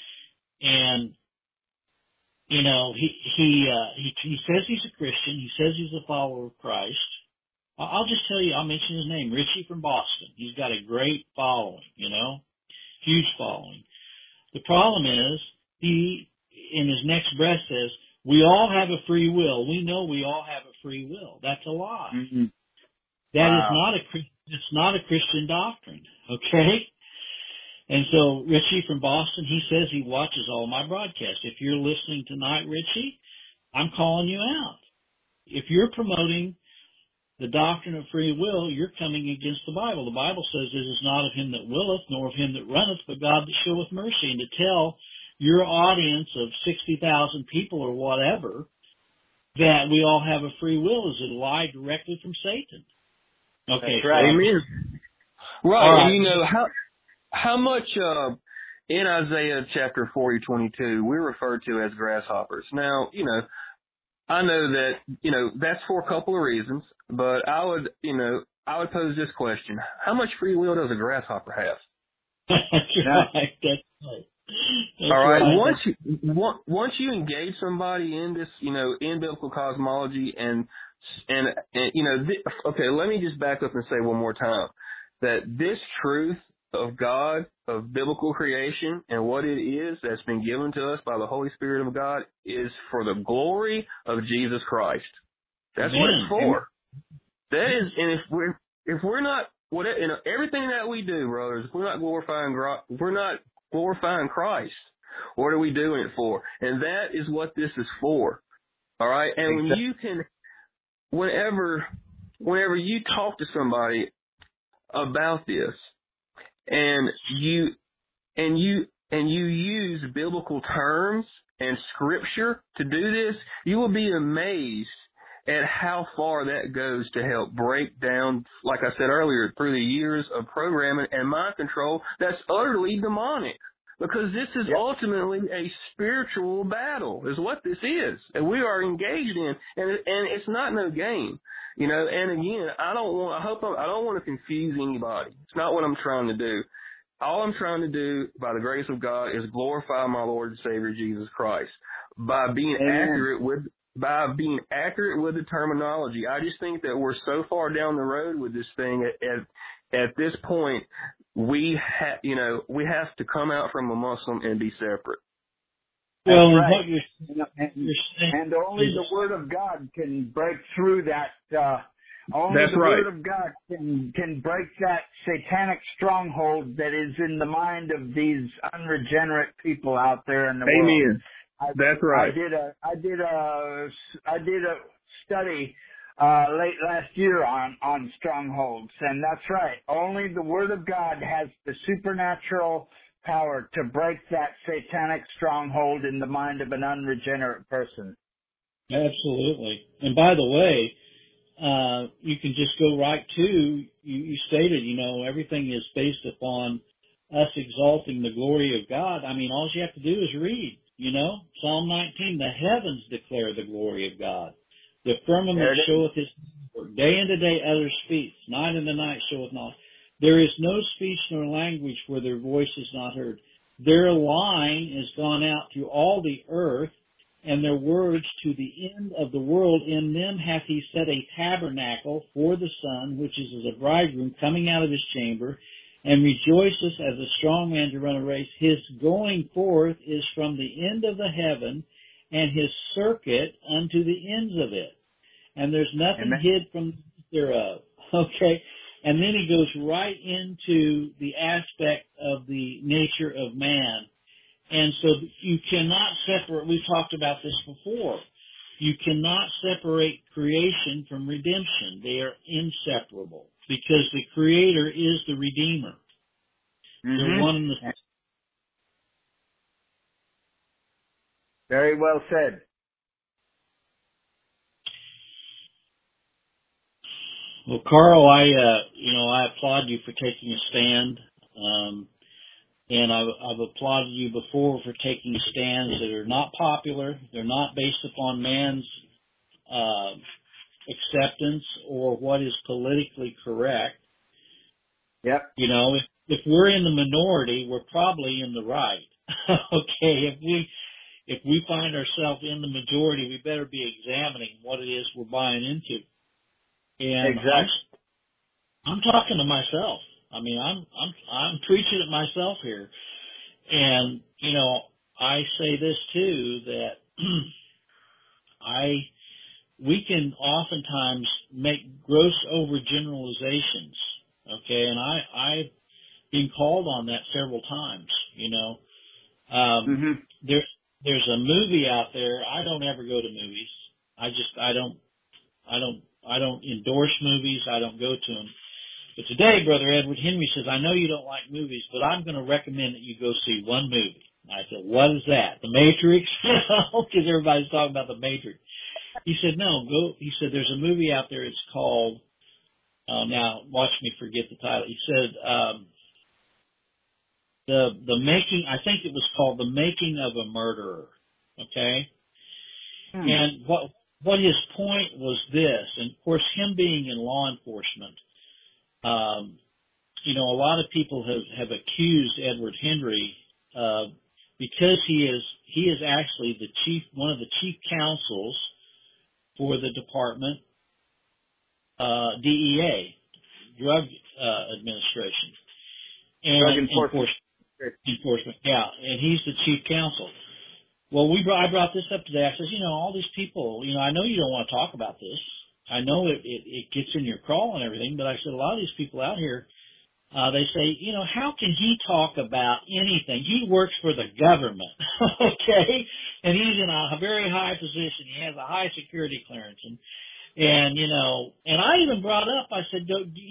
and you know, he says he's a Christian, he says he's a follower of Christ. I'll just tell you, I'll mention his name, Richie from Boston. He's got a great following, you know, huge following. The problem is, he, in his next breath says, we all have a free will. We know we all have a free will. That's a lie. Mm-hmm. That it's not a Christian doctrine, okay? And so Richie from Boston, he says he watches all my broadcasts. If you're listening tonight, Richie, I'm calling you out. If you're promoting the doctrine of free will, you're coming against the Bible. The Bible says this is not of him that willeth, nor of him that runneth, but God that showeth mercy. And to tell your audience of 60,000 people or whatever that we all have a free will is a lie directly from Satan. Okay. That's right. Amen. Right. All right. And you know, how much in Isaiah chapter 40:22 we're referred to as grasshoppers. Now, you know, I know that, you know, that's for a couple of reasons, but I would pose this question. How much free will does a grasshopper have? That's right. That's right. That's All right. right. Once you engage somebody in this, you know, in biblical cosmology and you know, okay, let me just back up and say one more time that this truth of God, of biblical creation and what it is that's been given to us by the Holy Spirit of God is for the glory of Jesus Christ. That's what it's for. That is, and if we're not, everything that we do, brothers, if we're not glorifying Christ, what are we doing it for? And that is what this is for. All right. And when you can, whenever you talk to somebody about this, and you use biblical terms and scripture to do this, you will be amazed at how far that goes to help break down, like I said earlier, through the years of programming and mind control that's utterly demonic. Because this is ultimately a spiritual battle, is what this is, and we are engaged in, and it's not no game, you know. And again, I don't want to confuse anybody. It's not what I'm trying to do. All I'm trying to do, by the grace of God, is glorify my Lord and Savior Jesus Christ by being accurate with the terminology. I just think that we're so far down the road with this thing at this point. We have to come out from a Muslim and be separate. Well, right. And only the Word of God can break through that. Only the Word of God can break that satanic stronghold that is in the mind of these unregenerate people out there in the world. Amen. That's right. I did a study late last year on strongholds, and that's right. Only the Word of God has the supernatural power to break that satanic stronghold in the mind of an unregenerate person. Absolutely. And by the way, you can just go right to, you stated, you know, everything is based upon us exalting the glory of God. I mean, all you have to do is read, you know, Psalm 19, the heavens declare the glory of God. The firmament showeth his handiwork. Day unto day others speak. Night unto night showeth knowledge. There is no speech nor language where their voice is not heard. Their line is gone out through all the earth, and their words to the end of the world. In them hath he set a tabernacle for the sun, which is as a bridegroom coming out of his chamber, and rejoiceth as a strong man to run a race. His going forth is from the end of the heaven, and his circuit unto the ends of it. And there's nothing Amen. hid from thereof. Okay? And then he goes right into the aspect of the nature of man. And so you cannot separate, we've talked about this before, you cannot separate creation from redemption. They are inseparable because the Creator is the Redeemer. They're one and the same. Very well said. Well, Carl, I applaud you for taking a stand. And I've applauded you before for taking stands that are not popular. They're not based upon man's acceptance or what is politically correct. Yep. You know, if we're in the minority, we're probably in the right. Okay, if we find ourselves in the majority, we better be examining what it is we're buying into. And Exactly. I'm talking to myself. I mean, I'm preaching at myself here. And, you know, I say this too, that we can oftentimes make gross overgeneralizations. Okay. And I've been called on that several times, you know. There's a movie out there. I don't ever go to movies. I don't endorse movies. I don't go to them. But today, Brother Edward Henry says, I know you don't like movies, but I'm going to recommend that you go see one movie. And I said, what is that? The Matrix? Because everybody's talking about the Matrix. He said, no, go. He said, there's a movie out there. It's called, now watch me forget the title. He said, the making, I think it was called The Making of a Murderer. Okay? And what his point was this, and of course him being in law enforcement, you know, a lot of people have accused Edward Henry, because he is actually one of the chief counsels for the department, DEA, Drug Administration. And Drug enforcement, yeah, and he's the chief counsel. Well, I brought this up today. I says, you know, all these people, you know, I know you don't want to talk about this. I know it gets in your crawl and everything, but I said a lot of these people out here, they say, you know, how can he talk about anything? He works for the government, okay? And he's in a very high position. He has a high security clearance. And you know, and I even brought up, I said,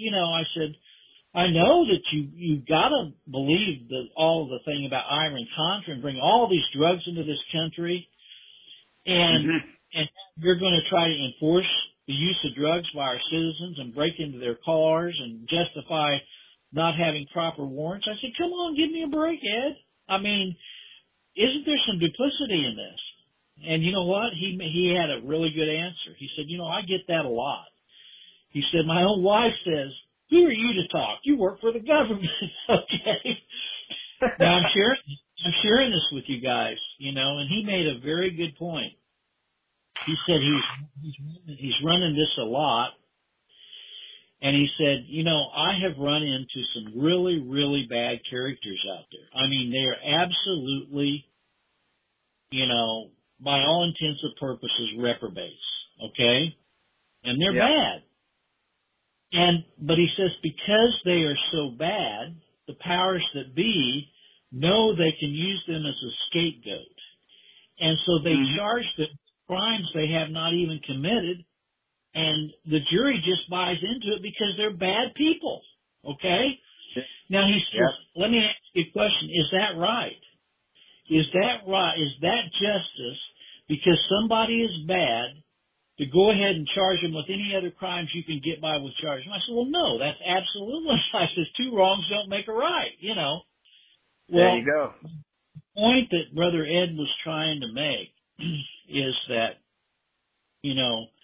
I know that you've got to believe that all of the thing about Iran-Contra and bring all these drugs into this country, and you're going to try to enforce the use of drugs by our citizens and break into their cars and justify not having proper warrants. I said, come on, give me a break, Ed. I mean, isn't there some duplicity in this? And you know what? He had a really good answer. He said, you know, I get that a lot. He said, my own wife says, who are you to talk? You work for the government. Okay. Now I'm sharing this with you guys, you know, and he made a very good point. He said he's running this a lot. And he said, you know, I have run into some really, really bad characters out there. I mean, they are absolutely, you know, by all intents and purposes, reprobates. Okay? And they're bad. But he says because they are so bad, the powers that be know they can use them as a scapegoat. And so they charge them crimes they have not even committed, and the jury just buys into it because they're bad people. Okay? Now he says, let me ask you a question. Is that right? Is that right? Is that justice because somebody is bad to go ahead and charge them with any other crimes you can get by with charging them? I said, well, no, that's absolutely. I says, two wrongs don't make a right, you know. Well, there you go. The point that Brother Ed was trying to make is that, you know,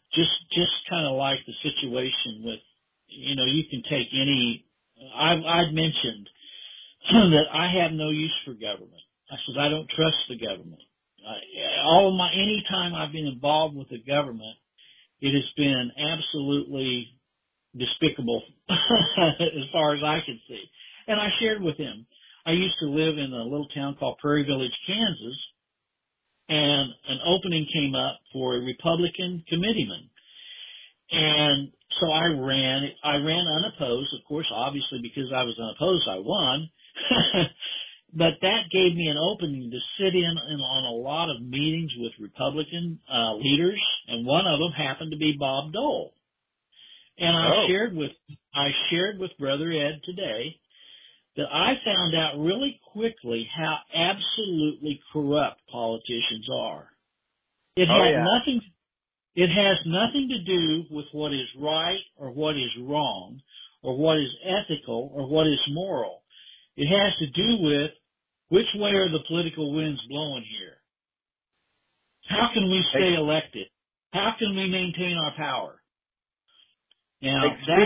just kind of like the situation with, you can take any. I'd mentioned that I have no use for government. I said I don't trust the government. Any time I've been involved with the government, it has been absolutely despicable as far as I can see. And I shared with him. I used to live in a little town called Prairie Village, Kansas, and an opening came up for a Republican committeeman. And so I ran unopposed, of course, obviously because I was unopposed, I won. But that gave me an opening to sit in on a lot of meetings with Republican leaders, and one of them happened to be Bob Dole. And I shared with Brother Ed today that I found out really quickly how absolutely corrupt politicians are. It has nothing to do with what is right or what is wrong or what is ethical or what is moral. It has to do with which way are the political winds blowing here? How can we stay elected? How can we maintain our power? Now,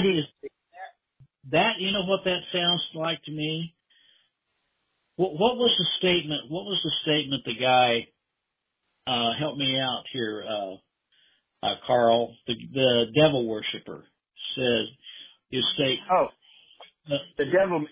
you know what that sounds like to me? What was the statement? What was the statement the guy, help me out here, Carl, the devil worshiper said, his statement. The devil.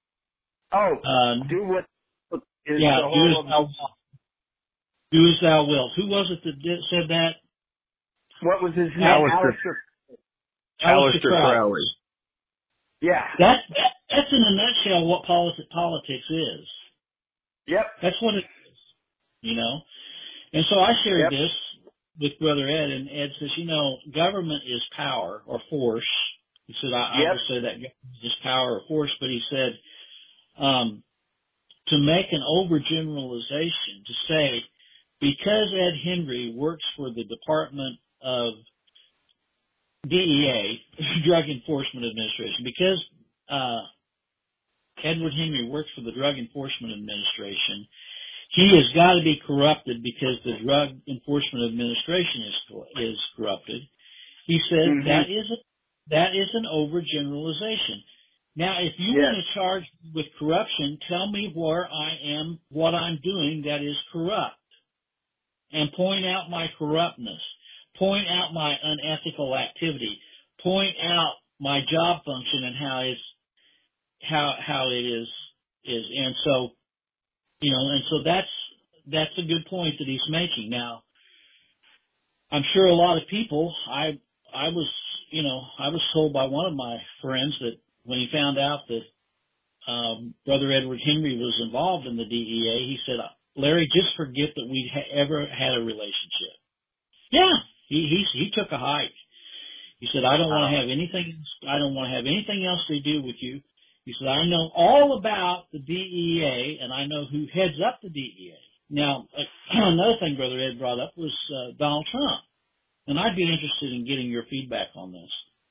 Do what is yeah, the whole do as thou wilt. Who was it that said that? What was his name? Aleister Crowley. Yeah. That's in a nutshell what politics is. Yep. That's what it is, And so I shared this with Brother Ed, and Ed says, government is power or force. He said, I would say that government is power or force, but he said, to make an overgeneralization, to say, because Ed Henry works for the Department of DEA, Drug Enforcement Administration, because Edward Henry works for the Drug Enforcement Administration, he has got to be corrupted because the Drug Enforcement Administration is corrupted. He said that is an overgeneralization. Now, if you want to charge me with corruption, tell me where I am, what I'm doing that is corrupt, and point out my corruptness. Point out my unethical activity. Point out my job function and how it is, and so, and so that's a good point that he's making. Now, I'm sure a lot of people, I was told by one of my friends that when he found out that Brother Edward Henry was involved in the DEA, he said, Larry, just forget that we ever had a relationship. Yeah, he took a hike. He said, I don't want to have anything else to do with you. He said, I know all about the DEA, and I know who heads up the DEA. Now, another thing Brother Ed brought up was Donald Trump, and I'd be interested in getting your feedback on this.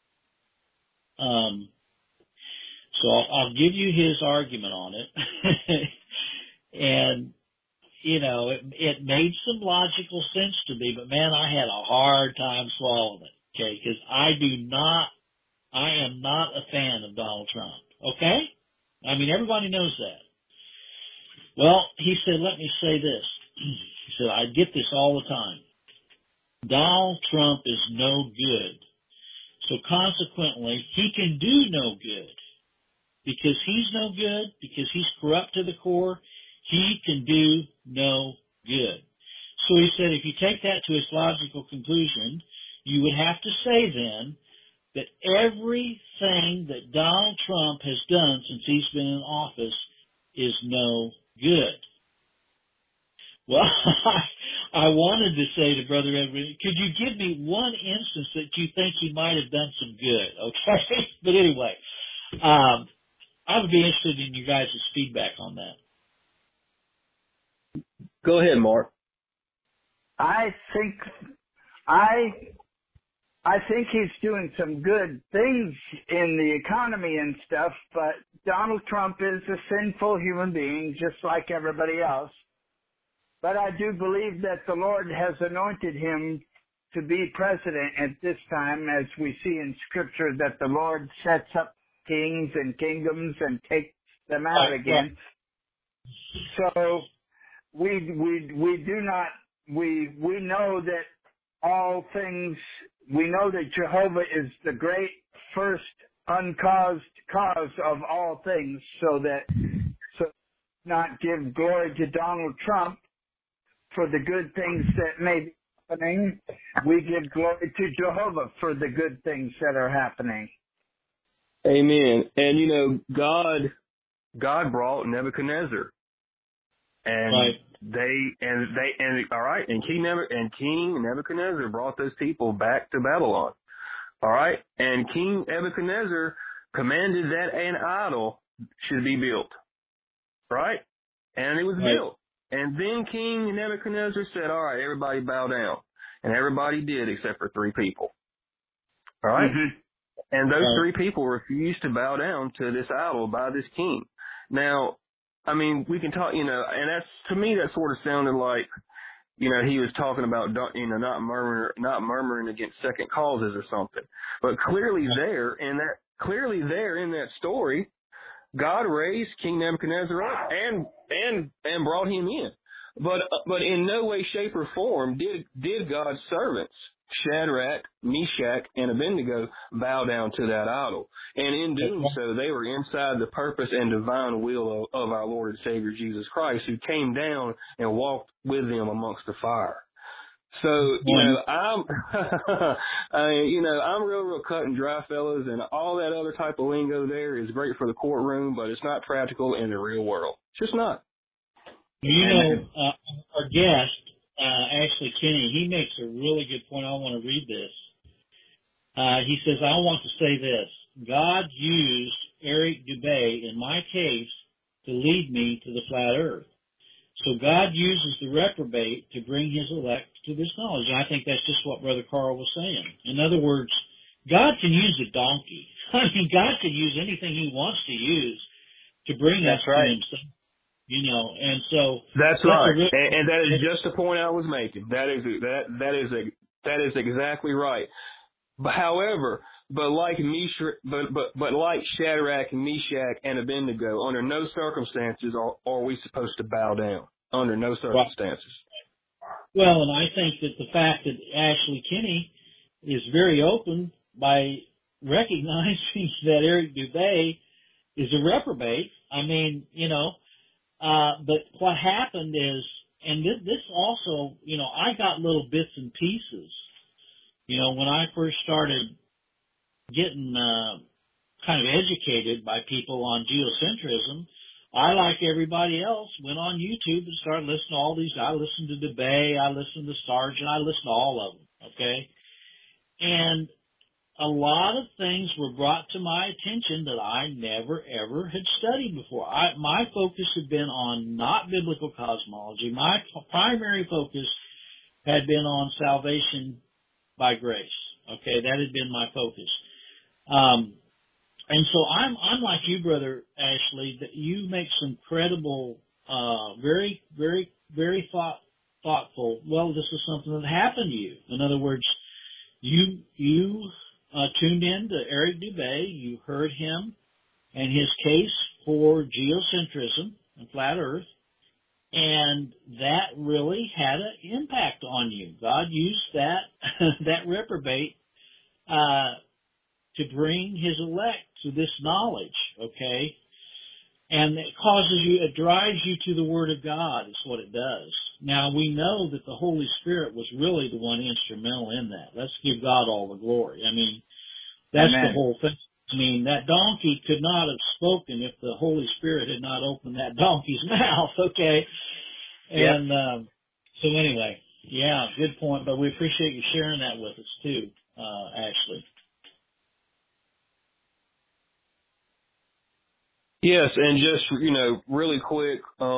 So I'll give you his argument on it. And, it made some logical sense to me, but man, I had a hard time swallowing it, okay, because I am not a fan of Donald Trump, okay? I mean, everybody knows that. Well, he said, let me say this. He said, I get this all the time. Donald Trump is no good. So consequently, he can do no good. Because he's no good, because he's corrupt to the core, he can do no good. So he said, if you take that to its logical conclusion, you would have to say then that everything that Donald Trump has done since he's been in office is no good. Well, I wanted to say to Brother Edward, could you give me one instance that you think he might have done some good, okay? But anyway, I would be interested in you guys' feedback on that. Go ahead, Mark. I think he's doing some good things in the economy and stuff, but Donald Trump is a sinful human being just like everybody else. But I do believe that the Lord has anointed him to be president at this time, as we see in Scripture that the Lord sets up kings and kingdoms and takes them out again. So we know that all things, we know that Jehovah is the great first uncaused cause of all things, so not give glory to Donald Trump for the good things that may be happening. We give glory to Jehovah for the good things that are happening. Amen. And God brought Nebuchadnezzar, and King Nebuchadnezzar brought those people back to Babylon. All right, and King Nebuchadnezzar commanded that an idol should be built. Right, and it was built. And then King Nebuchadnezzar said, "All right, everybody bow down," and everybody did except for 3 people. All right. Mm-hmm. And those 3 people refused to bow down to this idol by this king. Now, I mean, we can talk, and that's, to me, that sort of sounded like, he was talking about, not murmuring against second causes or something. But clearly there in that story, God raised King Nebuchadnezzar up and brought him in. But in no way, shape, or form did God's servants, Shadrach, Meshach, and Abednego, bow down to that idol. And in doing so, they were inside the purpose and divine will of our Lord and Savior Jesus Christ, who came down and walked with them amongst the fire. So, I'm real cut and dry, fellas, and all that other type of lingo there is great for the courtroom, but it's not practical in the real world. It's just not. Our guest, Ashley Kinney, he makes a really good point. I want to read this. He says, I want to say this. God used Eric Dubay, in my case, to lead me to the flat earth. So God uses the reprobate to bring his elect to this knowledge. And I think that's just what Brother Carl was saying. In other words, God can use a donkey. I mean, God can use anything he wants to use to bring us to himself. And so that's right. And that is just the point I was making. That is exactly right. But however, like Shadrach, Meshach, and Abednego, under no circumstances are we supposed to bow down. Under no circumstances. Well, and I think that the fact that Ashley Kinney is very open by recognizing that Eric Dubay is a reprobate. I mean, but what happened is, and this also, I got little bits and pieces. When I first started getting kind of educated by people on geocentrism, I, like everybody else, went on YouTube and started listening to all these. I listened to DeBay, I listened to Sargent, I listened to all of them, okay? And a lot of things were brought to my attention that I never, ever had studied before. My focus had been on not biblical cosmology. My primary focus had been on salvation by grace. Okay, that had been my focus. And so I'm like you, Brother Ashley, that you make some credible, very, very, very thoughtful, well, this is something that happened to you. In other words, you tuned in to Eric Dubay, you heard him and his case for geocentrism and flat earth, and that really had an impact on you. God used that reprobate to bring his elect to this knowledge, okay? And it drives you to the Word of God is what it does. Now, we know that the Holy Spirit was really the one instrumental in that. Let's give God all the glory. I mean, that's the whole thing. I mean, that donkey could not have spoken if the Holy Spirit had not opened that donkey's mouth, okay? And so anyway, yeah, good point. But we appreciate you sharing that with us too, Ashley. Yes, and just, really quick,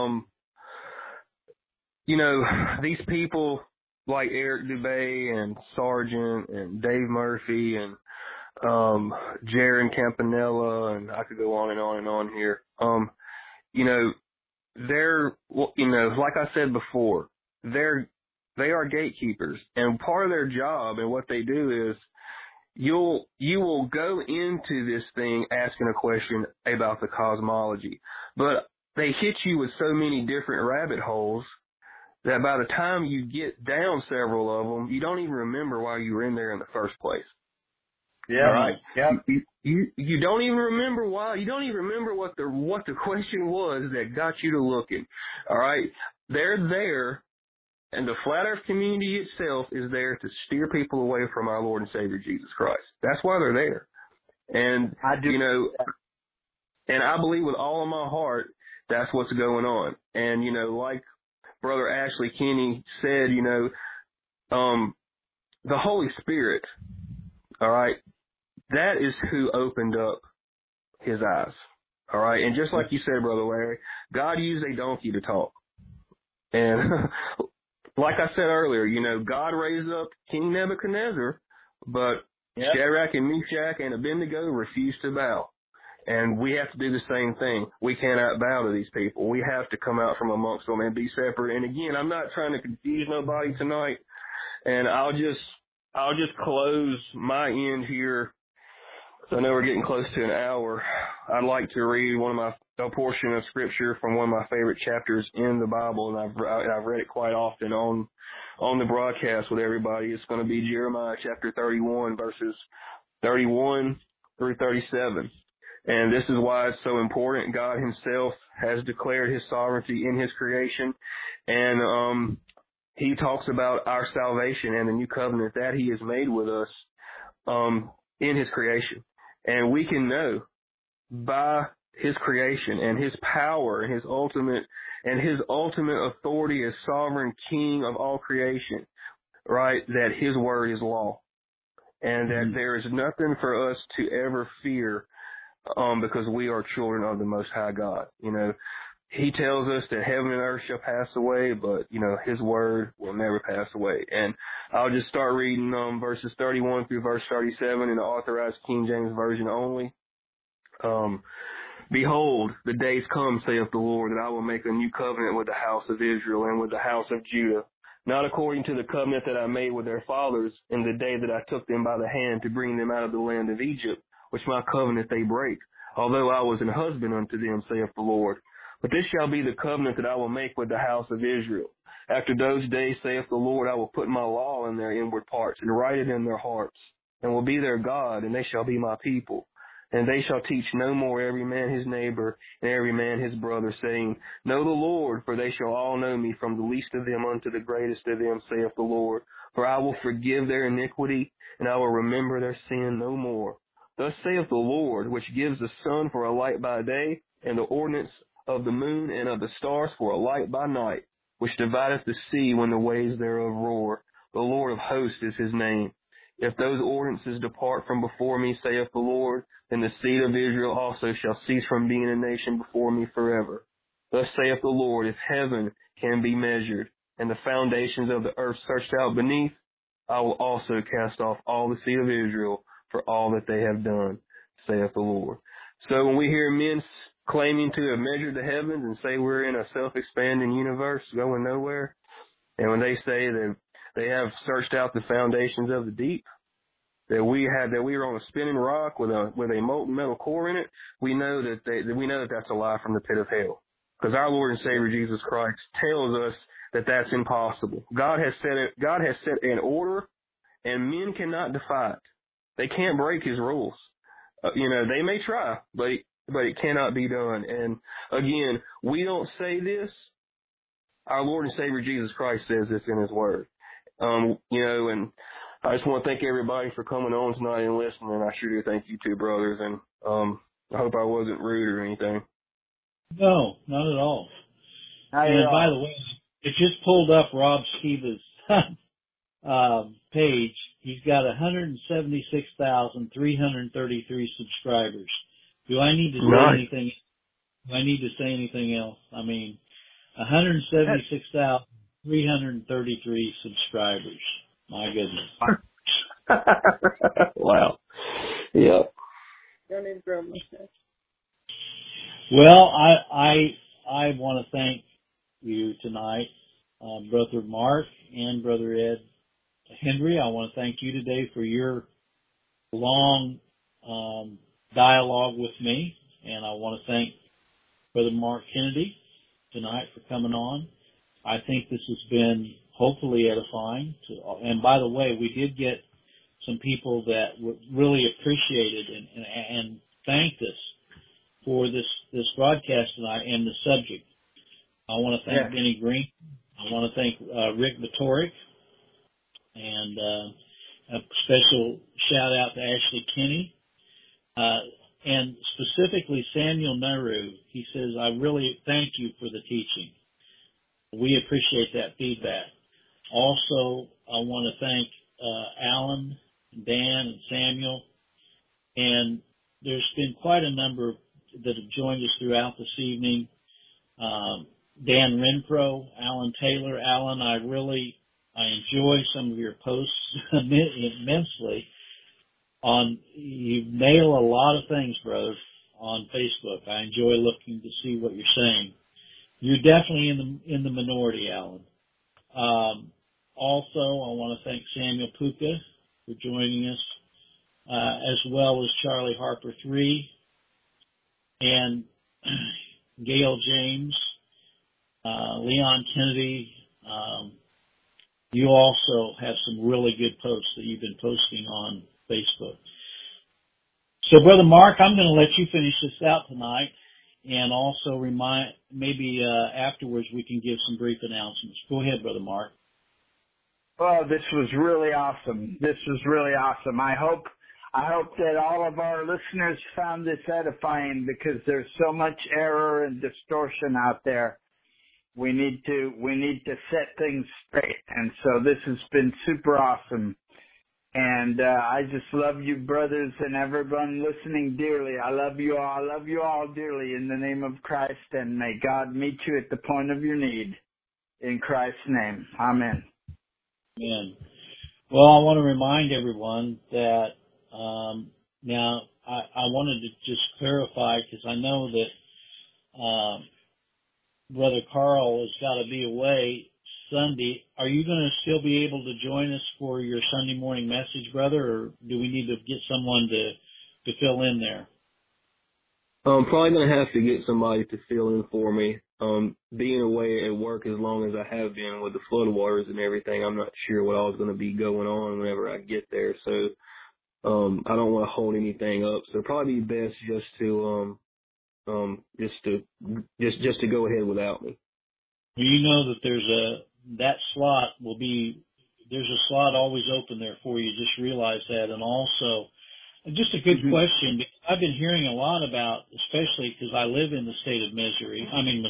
these people like Eric Dubay and Sargent and Dave Murphy and Jaron Campanella, and I could go on and on and on here. They're, like I said before, they're They are gatekeepers. And part of their job and what they do is you will go into this thing asking a question about the cosmology, but they hit you with so many different rabbit holes that by the time you get down several of them, you don't even remember why you were in there in the first place. Yeah. All right. Yeah. You don't even remember why. You don't even remember what the question was that got you to looking. All right. They're there, and the Flat Earth community itself is there to steer people away from our Lord and Savior Jesus Christ. That's why they're there. And I do. And I believe with all of my heart that's what's going on. And like Brother Ashley Kenny said, the Holy Spirit, all right, that is who opened up his eyes. All right. And just like you said, Brother Larry, God used a donkey to talk. And like I said earlier, God raised up King Nebuchadnezzar, but Shadrach and Meshach and Abednego refused to bow. And we have to do the same thing. We cannot bow to these people. We have to come out from amongst them and be separate. And again, I'm not trying to confuse nobody tonight. And I'll just close my end here. So I know we're getting close to an hour. I'd like to read a portion of scripture from one of my favorite chapters in the Bible, and I've read it quite often on the broadcast with everybody. It's going to be Jeremiah chapter 31, verses 31 through 37. And this is why it's so important. God himself has declared his sovereignty in his creation. And he talks about our salvation and the new covenant that he has made with us in his creation. And we can know by his creation and his power and his ultimate authority as sovereign king of all creation, right, that his word is law. And that there is nothing for us to ever fear because we are children of the Most High God. He tells us that heaven and earth shall pass away, but, his word will never pass away. And I'll just start reading verses 31 through verse 37 in the Authorized King James Version only. Behold, the days come, saith the Lord, that I will make a new covenant with the house of Israel and with the house of Judah, not according to the covenant that I made with their fathers in the day that I took them by the hand to bring them out of the land of Egypt, which my covenant they break, although I was an husband unto them, saith the Lord. But this shall be the covenant that I will make with the house of Israel. After those days, saith the Lord, I will put my law in their inward parts and write it in their hearts, and will be their God, and they shall be my people. And they shall teach no more every man his neighbor and every man his brother, saying, Know the Lord, for they shall all know me, from the least of them unto the greatest of them, saith the Lord. For I will forgive their iniquity, and I will remember their sin no more. Thus saith the Lord, which gives the sun for a light by day, and the ordinance of the moon and of the stars for a light by night, which divideth the sea when the waves thereof roar. The Lord of hosts is his name. If those ordinances depart from before me, saith the Lord, then the seed of Israel also shall cease from being a nation before me forever. Thus saith the Lord, if heaven can be measured, and the foundations of the earth searched out beneath, I will also cast off all the seed of Israel for all that they have done, saith the Lord. So when we hear men claiming to have measured the heavens and say we're in a self-expanding universe going nowhere, and when they say that they have searched out the foundations of the deep, that we are on a spinning rock with a molten metal core in it, we know that that's a lie from the pit of hell. Because our Lord and Savior Jesus Christ tells us that that's impossible. God has set an order, and men cannot defy it. They can't break his rules. They may try, but it cannot be done. And again, we don't say this. Our Lord and Savior Jesus Christ says this in his word. And I just want to thank everybody for coming on tonight and listening. And I sure do thank you two brothers. And I hope I wasn't rude or anything. No, not at all. And by the way, it just pulled up Rob Skiba's page. He's got 176,333 subscribers. Do I need to say anything? Do I need to say anything else? I mean, 176,333 subscribers. My goodness. Wow. Yeah. Don't need to grow a mustache. Well, I want to thank you tonight. Brother Mark and Brother Ed Henry. I want to thank you today for your long dialogue with me, and I want to thank Brother Mark Kennedy tonight for coming on. I think this has been hopefully edifying. And by the way, we did get some people that really appreciated and thanked us for this broadcast tonight and the subject. I want to thank Benny Green. I want to thank Rick Vitoric, and a special shout out to Ashley Kinney, and specifically Samuel Nehru. He says, I really thank you for the teaching. We appreciate that feedback. Also, I want to thank Alan, Dan, and Samuel. And there's been quite a number that have joined us throughout this evening. Dan Renfro, Alan Taylor. Alan, I enjoy some of your posts immensely. You nail a lot of things, brother, on Facebook. I enjoy looking to see what you're saying. You're definitely in the minority, Alan. Also, I want to thank Samuel Puka for joining us, as well as Charlie Harper III and Gail James, Leon Kennedy. You also have some really good posts that you've been posting on Facebook. So, Brother Mark, I'm going to let you finish this out tonight, and also maybe afterwards we can give some brief announcements. Go ahead, Brother Mark. Well, this was really awesome. I hope that all of our listeners found this edifying, because there's so much error and distortion out there. We need to set things straight. And so this has been super awesome. And I just love you, brothers, and everyone listening dearly. I love you all. I love you all dearly in the name of Christ, and may God meet you at the point of your need. In Christ's name. Amen. Amen. Well, I want to remind everyone that now I wanted to just clarify, because I know that Brother Carl has got to be away Sunday. Are you going to still be able to join us for your Sunday morning message, brother, or do we need to get someone to fill in there? I'm probably going to have to get somebody to fill in for me. Being away at work as long as I have been with the floodwaters and everything, I'm not sure what all is going to be going on whenever I get there. So I don't want to hold anything up. So it'd probably be best just to go ahead without me. Well, you know that there's a slot always open there for you. Just realize that. And also, just a good question, because I've been hearing a lot about, especially because I live in the state of Missouri.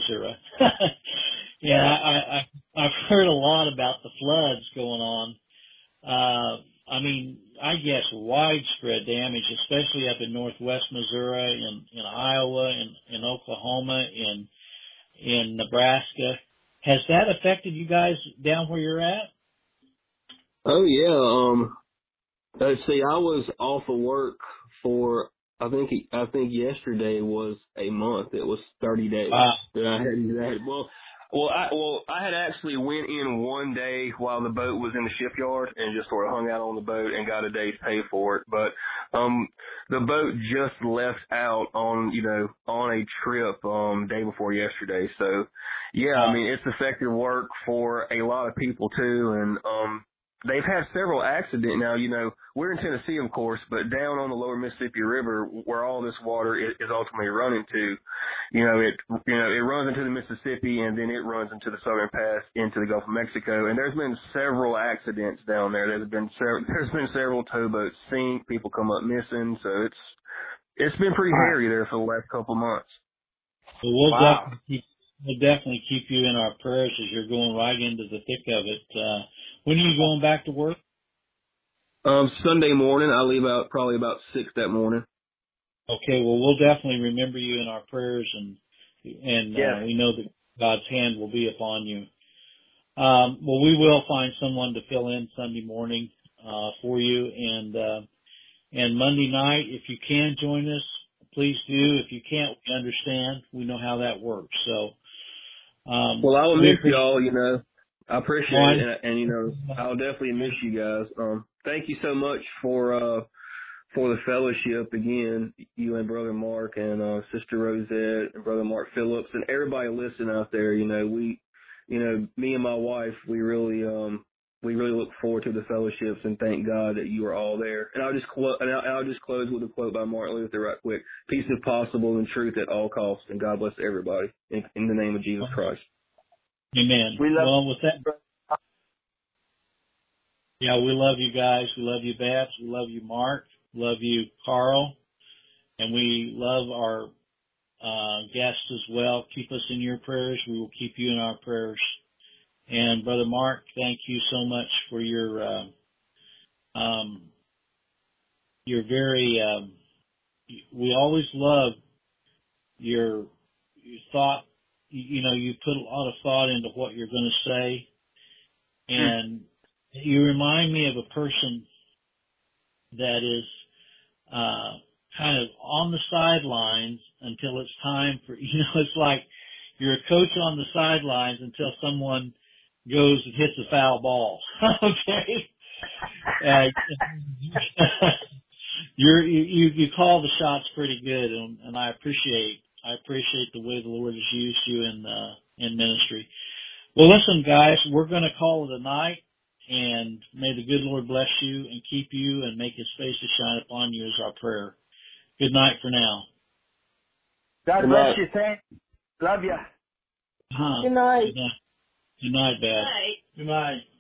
Yeah, I've heard a lot about the floods going on. I guess widespread damage, especially up in northwest Missouri, in Iowa, in Oklahoma, in Nebraska. Has that affected you guys down where you're at? Oh yeah. Let's see, I was off of work for I think yesterday was a month. It was 30 days that I hadn't had. I had actually went in one day while the boat was in the shipyard and just sort of hung out on the boat and got a day's pay for it. But the boat just left out on a trip day before yesterday. So yeah, I mean, it's affected work for a lot of people too, and they've had several accidents. Now, we're in Tennessee, of course, but down on the lower Mississippi River, where all this water is ultimately running to, it runs into the Mississippi, and then it runs into the Southern Pass into the Gulf of Mexico. And there's been several accidents down there. There's been several towboats sink, people come up missing. So it's been pretty hairy there for the last couple of months. Well, we'll definitely keep you in our prayers as you're going right into the thick of it. When are you going back to work? Sunday morning. I leave out probably about 6 that morning. Okay, well, we'll definitely remember you in our prayers, and we know that God's hand will be upon you. Well, we will find someone to fill in Sunday morning for you, and Monday night, if you can join us, please do. If you can't, we understand. We know how that works. So, well, I will miss y'all. I appreciate it, and you know, I'll definitely miss you guys. Thank you so much for the fellowship again, you and Brother Mark and Sister Rosette and Brother Mark Phillips and everybody listening out there. You know, me and my wife, we really look forward to the fellowships and thank God that you are all there. And I'll just close with a quote by Martin Luther right quick: "Peace is possible and truth at all costs." And God bless everybody in the name of Jesus Christ. Amen. Well, with that, yeah, we love you guys. We love you, Babs. We love you, Mark. We love you, Carl. And we love our guests as well. Keep us in your prayers. We will keep you in our prayers. And Brother Mark, thank you so much for your very. We always love your thought. You know, you put a lot of thought into what you're going to say, and you remind me of a person that is kind of on the sidelines until it's time for. You know, it's like you're a coach on the sidelines until someone goes and hits a foul ball. Okay. You call the shots pretty good, and I appreciate the way the Lord has used you in ministry. Well, listen, guys, we're going to call it a night, and may the good Lord bless you and keep you and make His face to shine upon you is our prayer. Good night for now. God bless you. Thanks. Love you. Good night. Good night, Beth. Good night. Good night.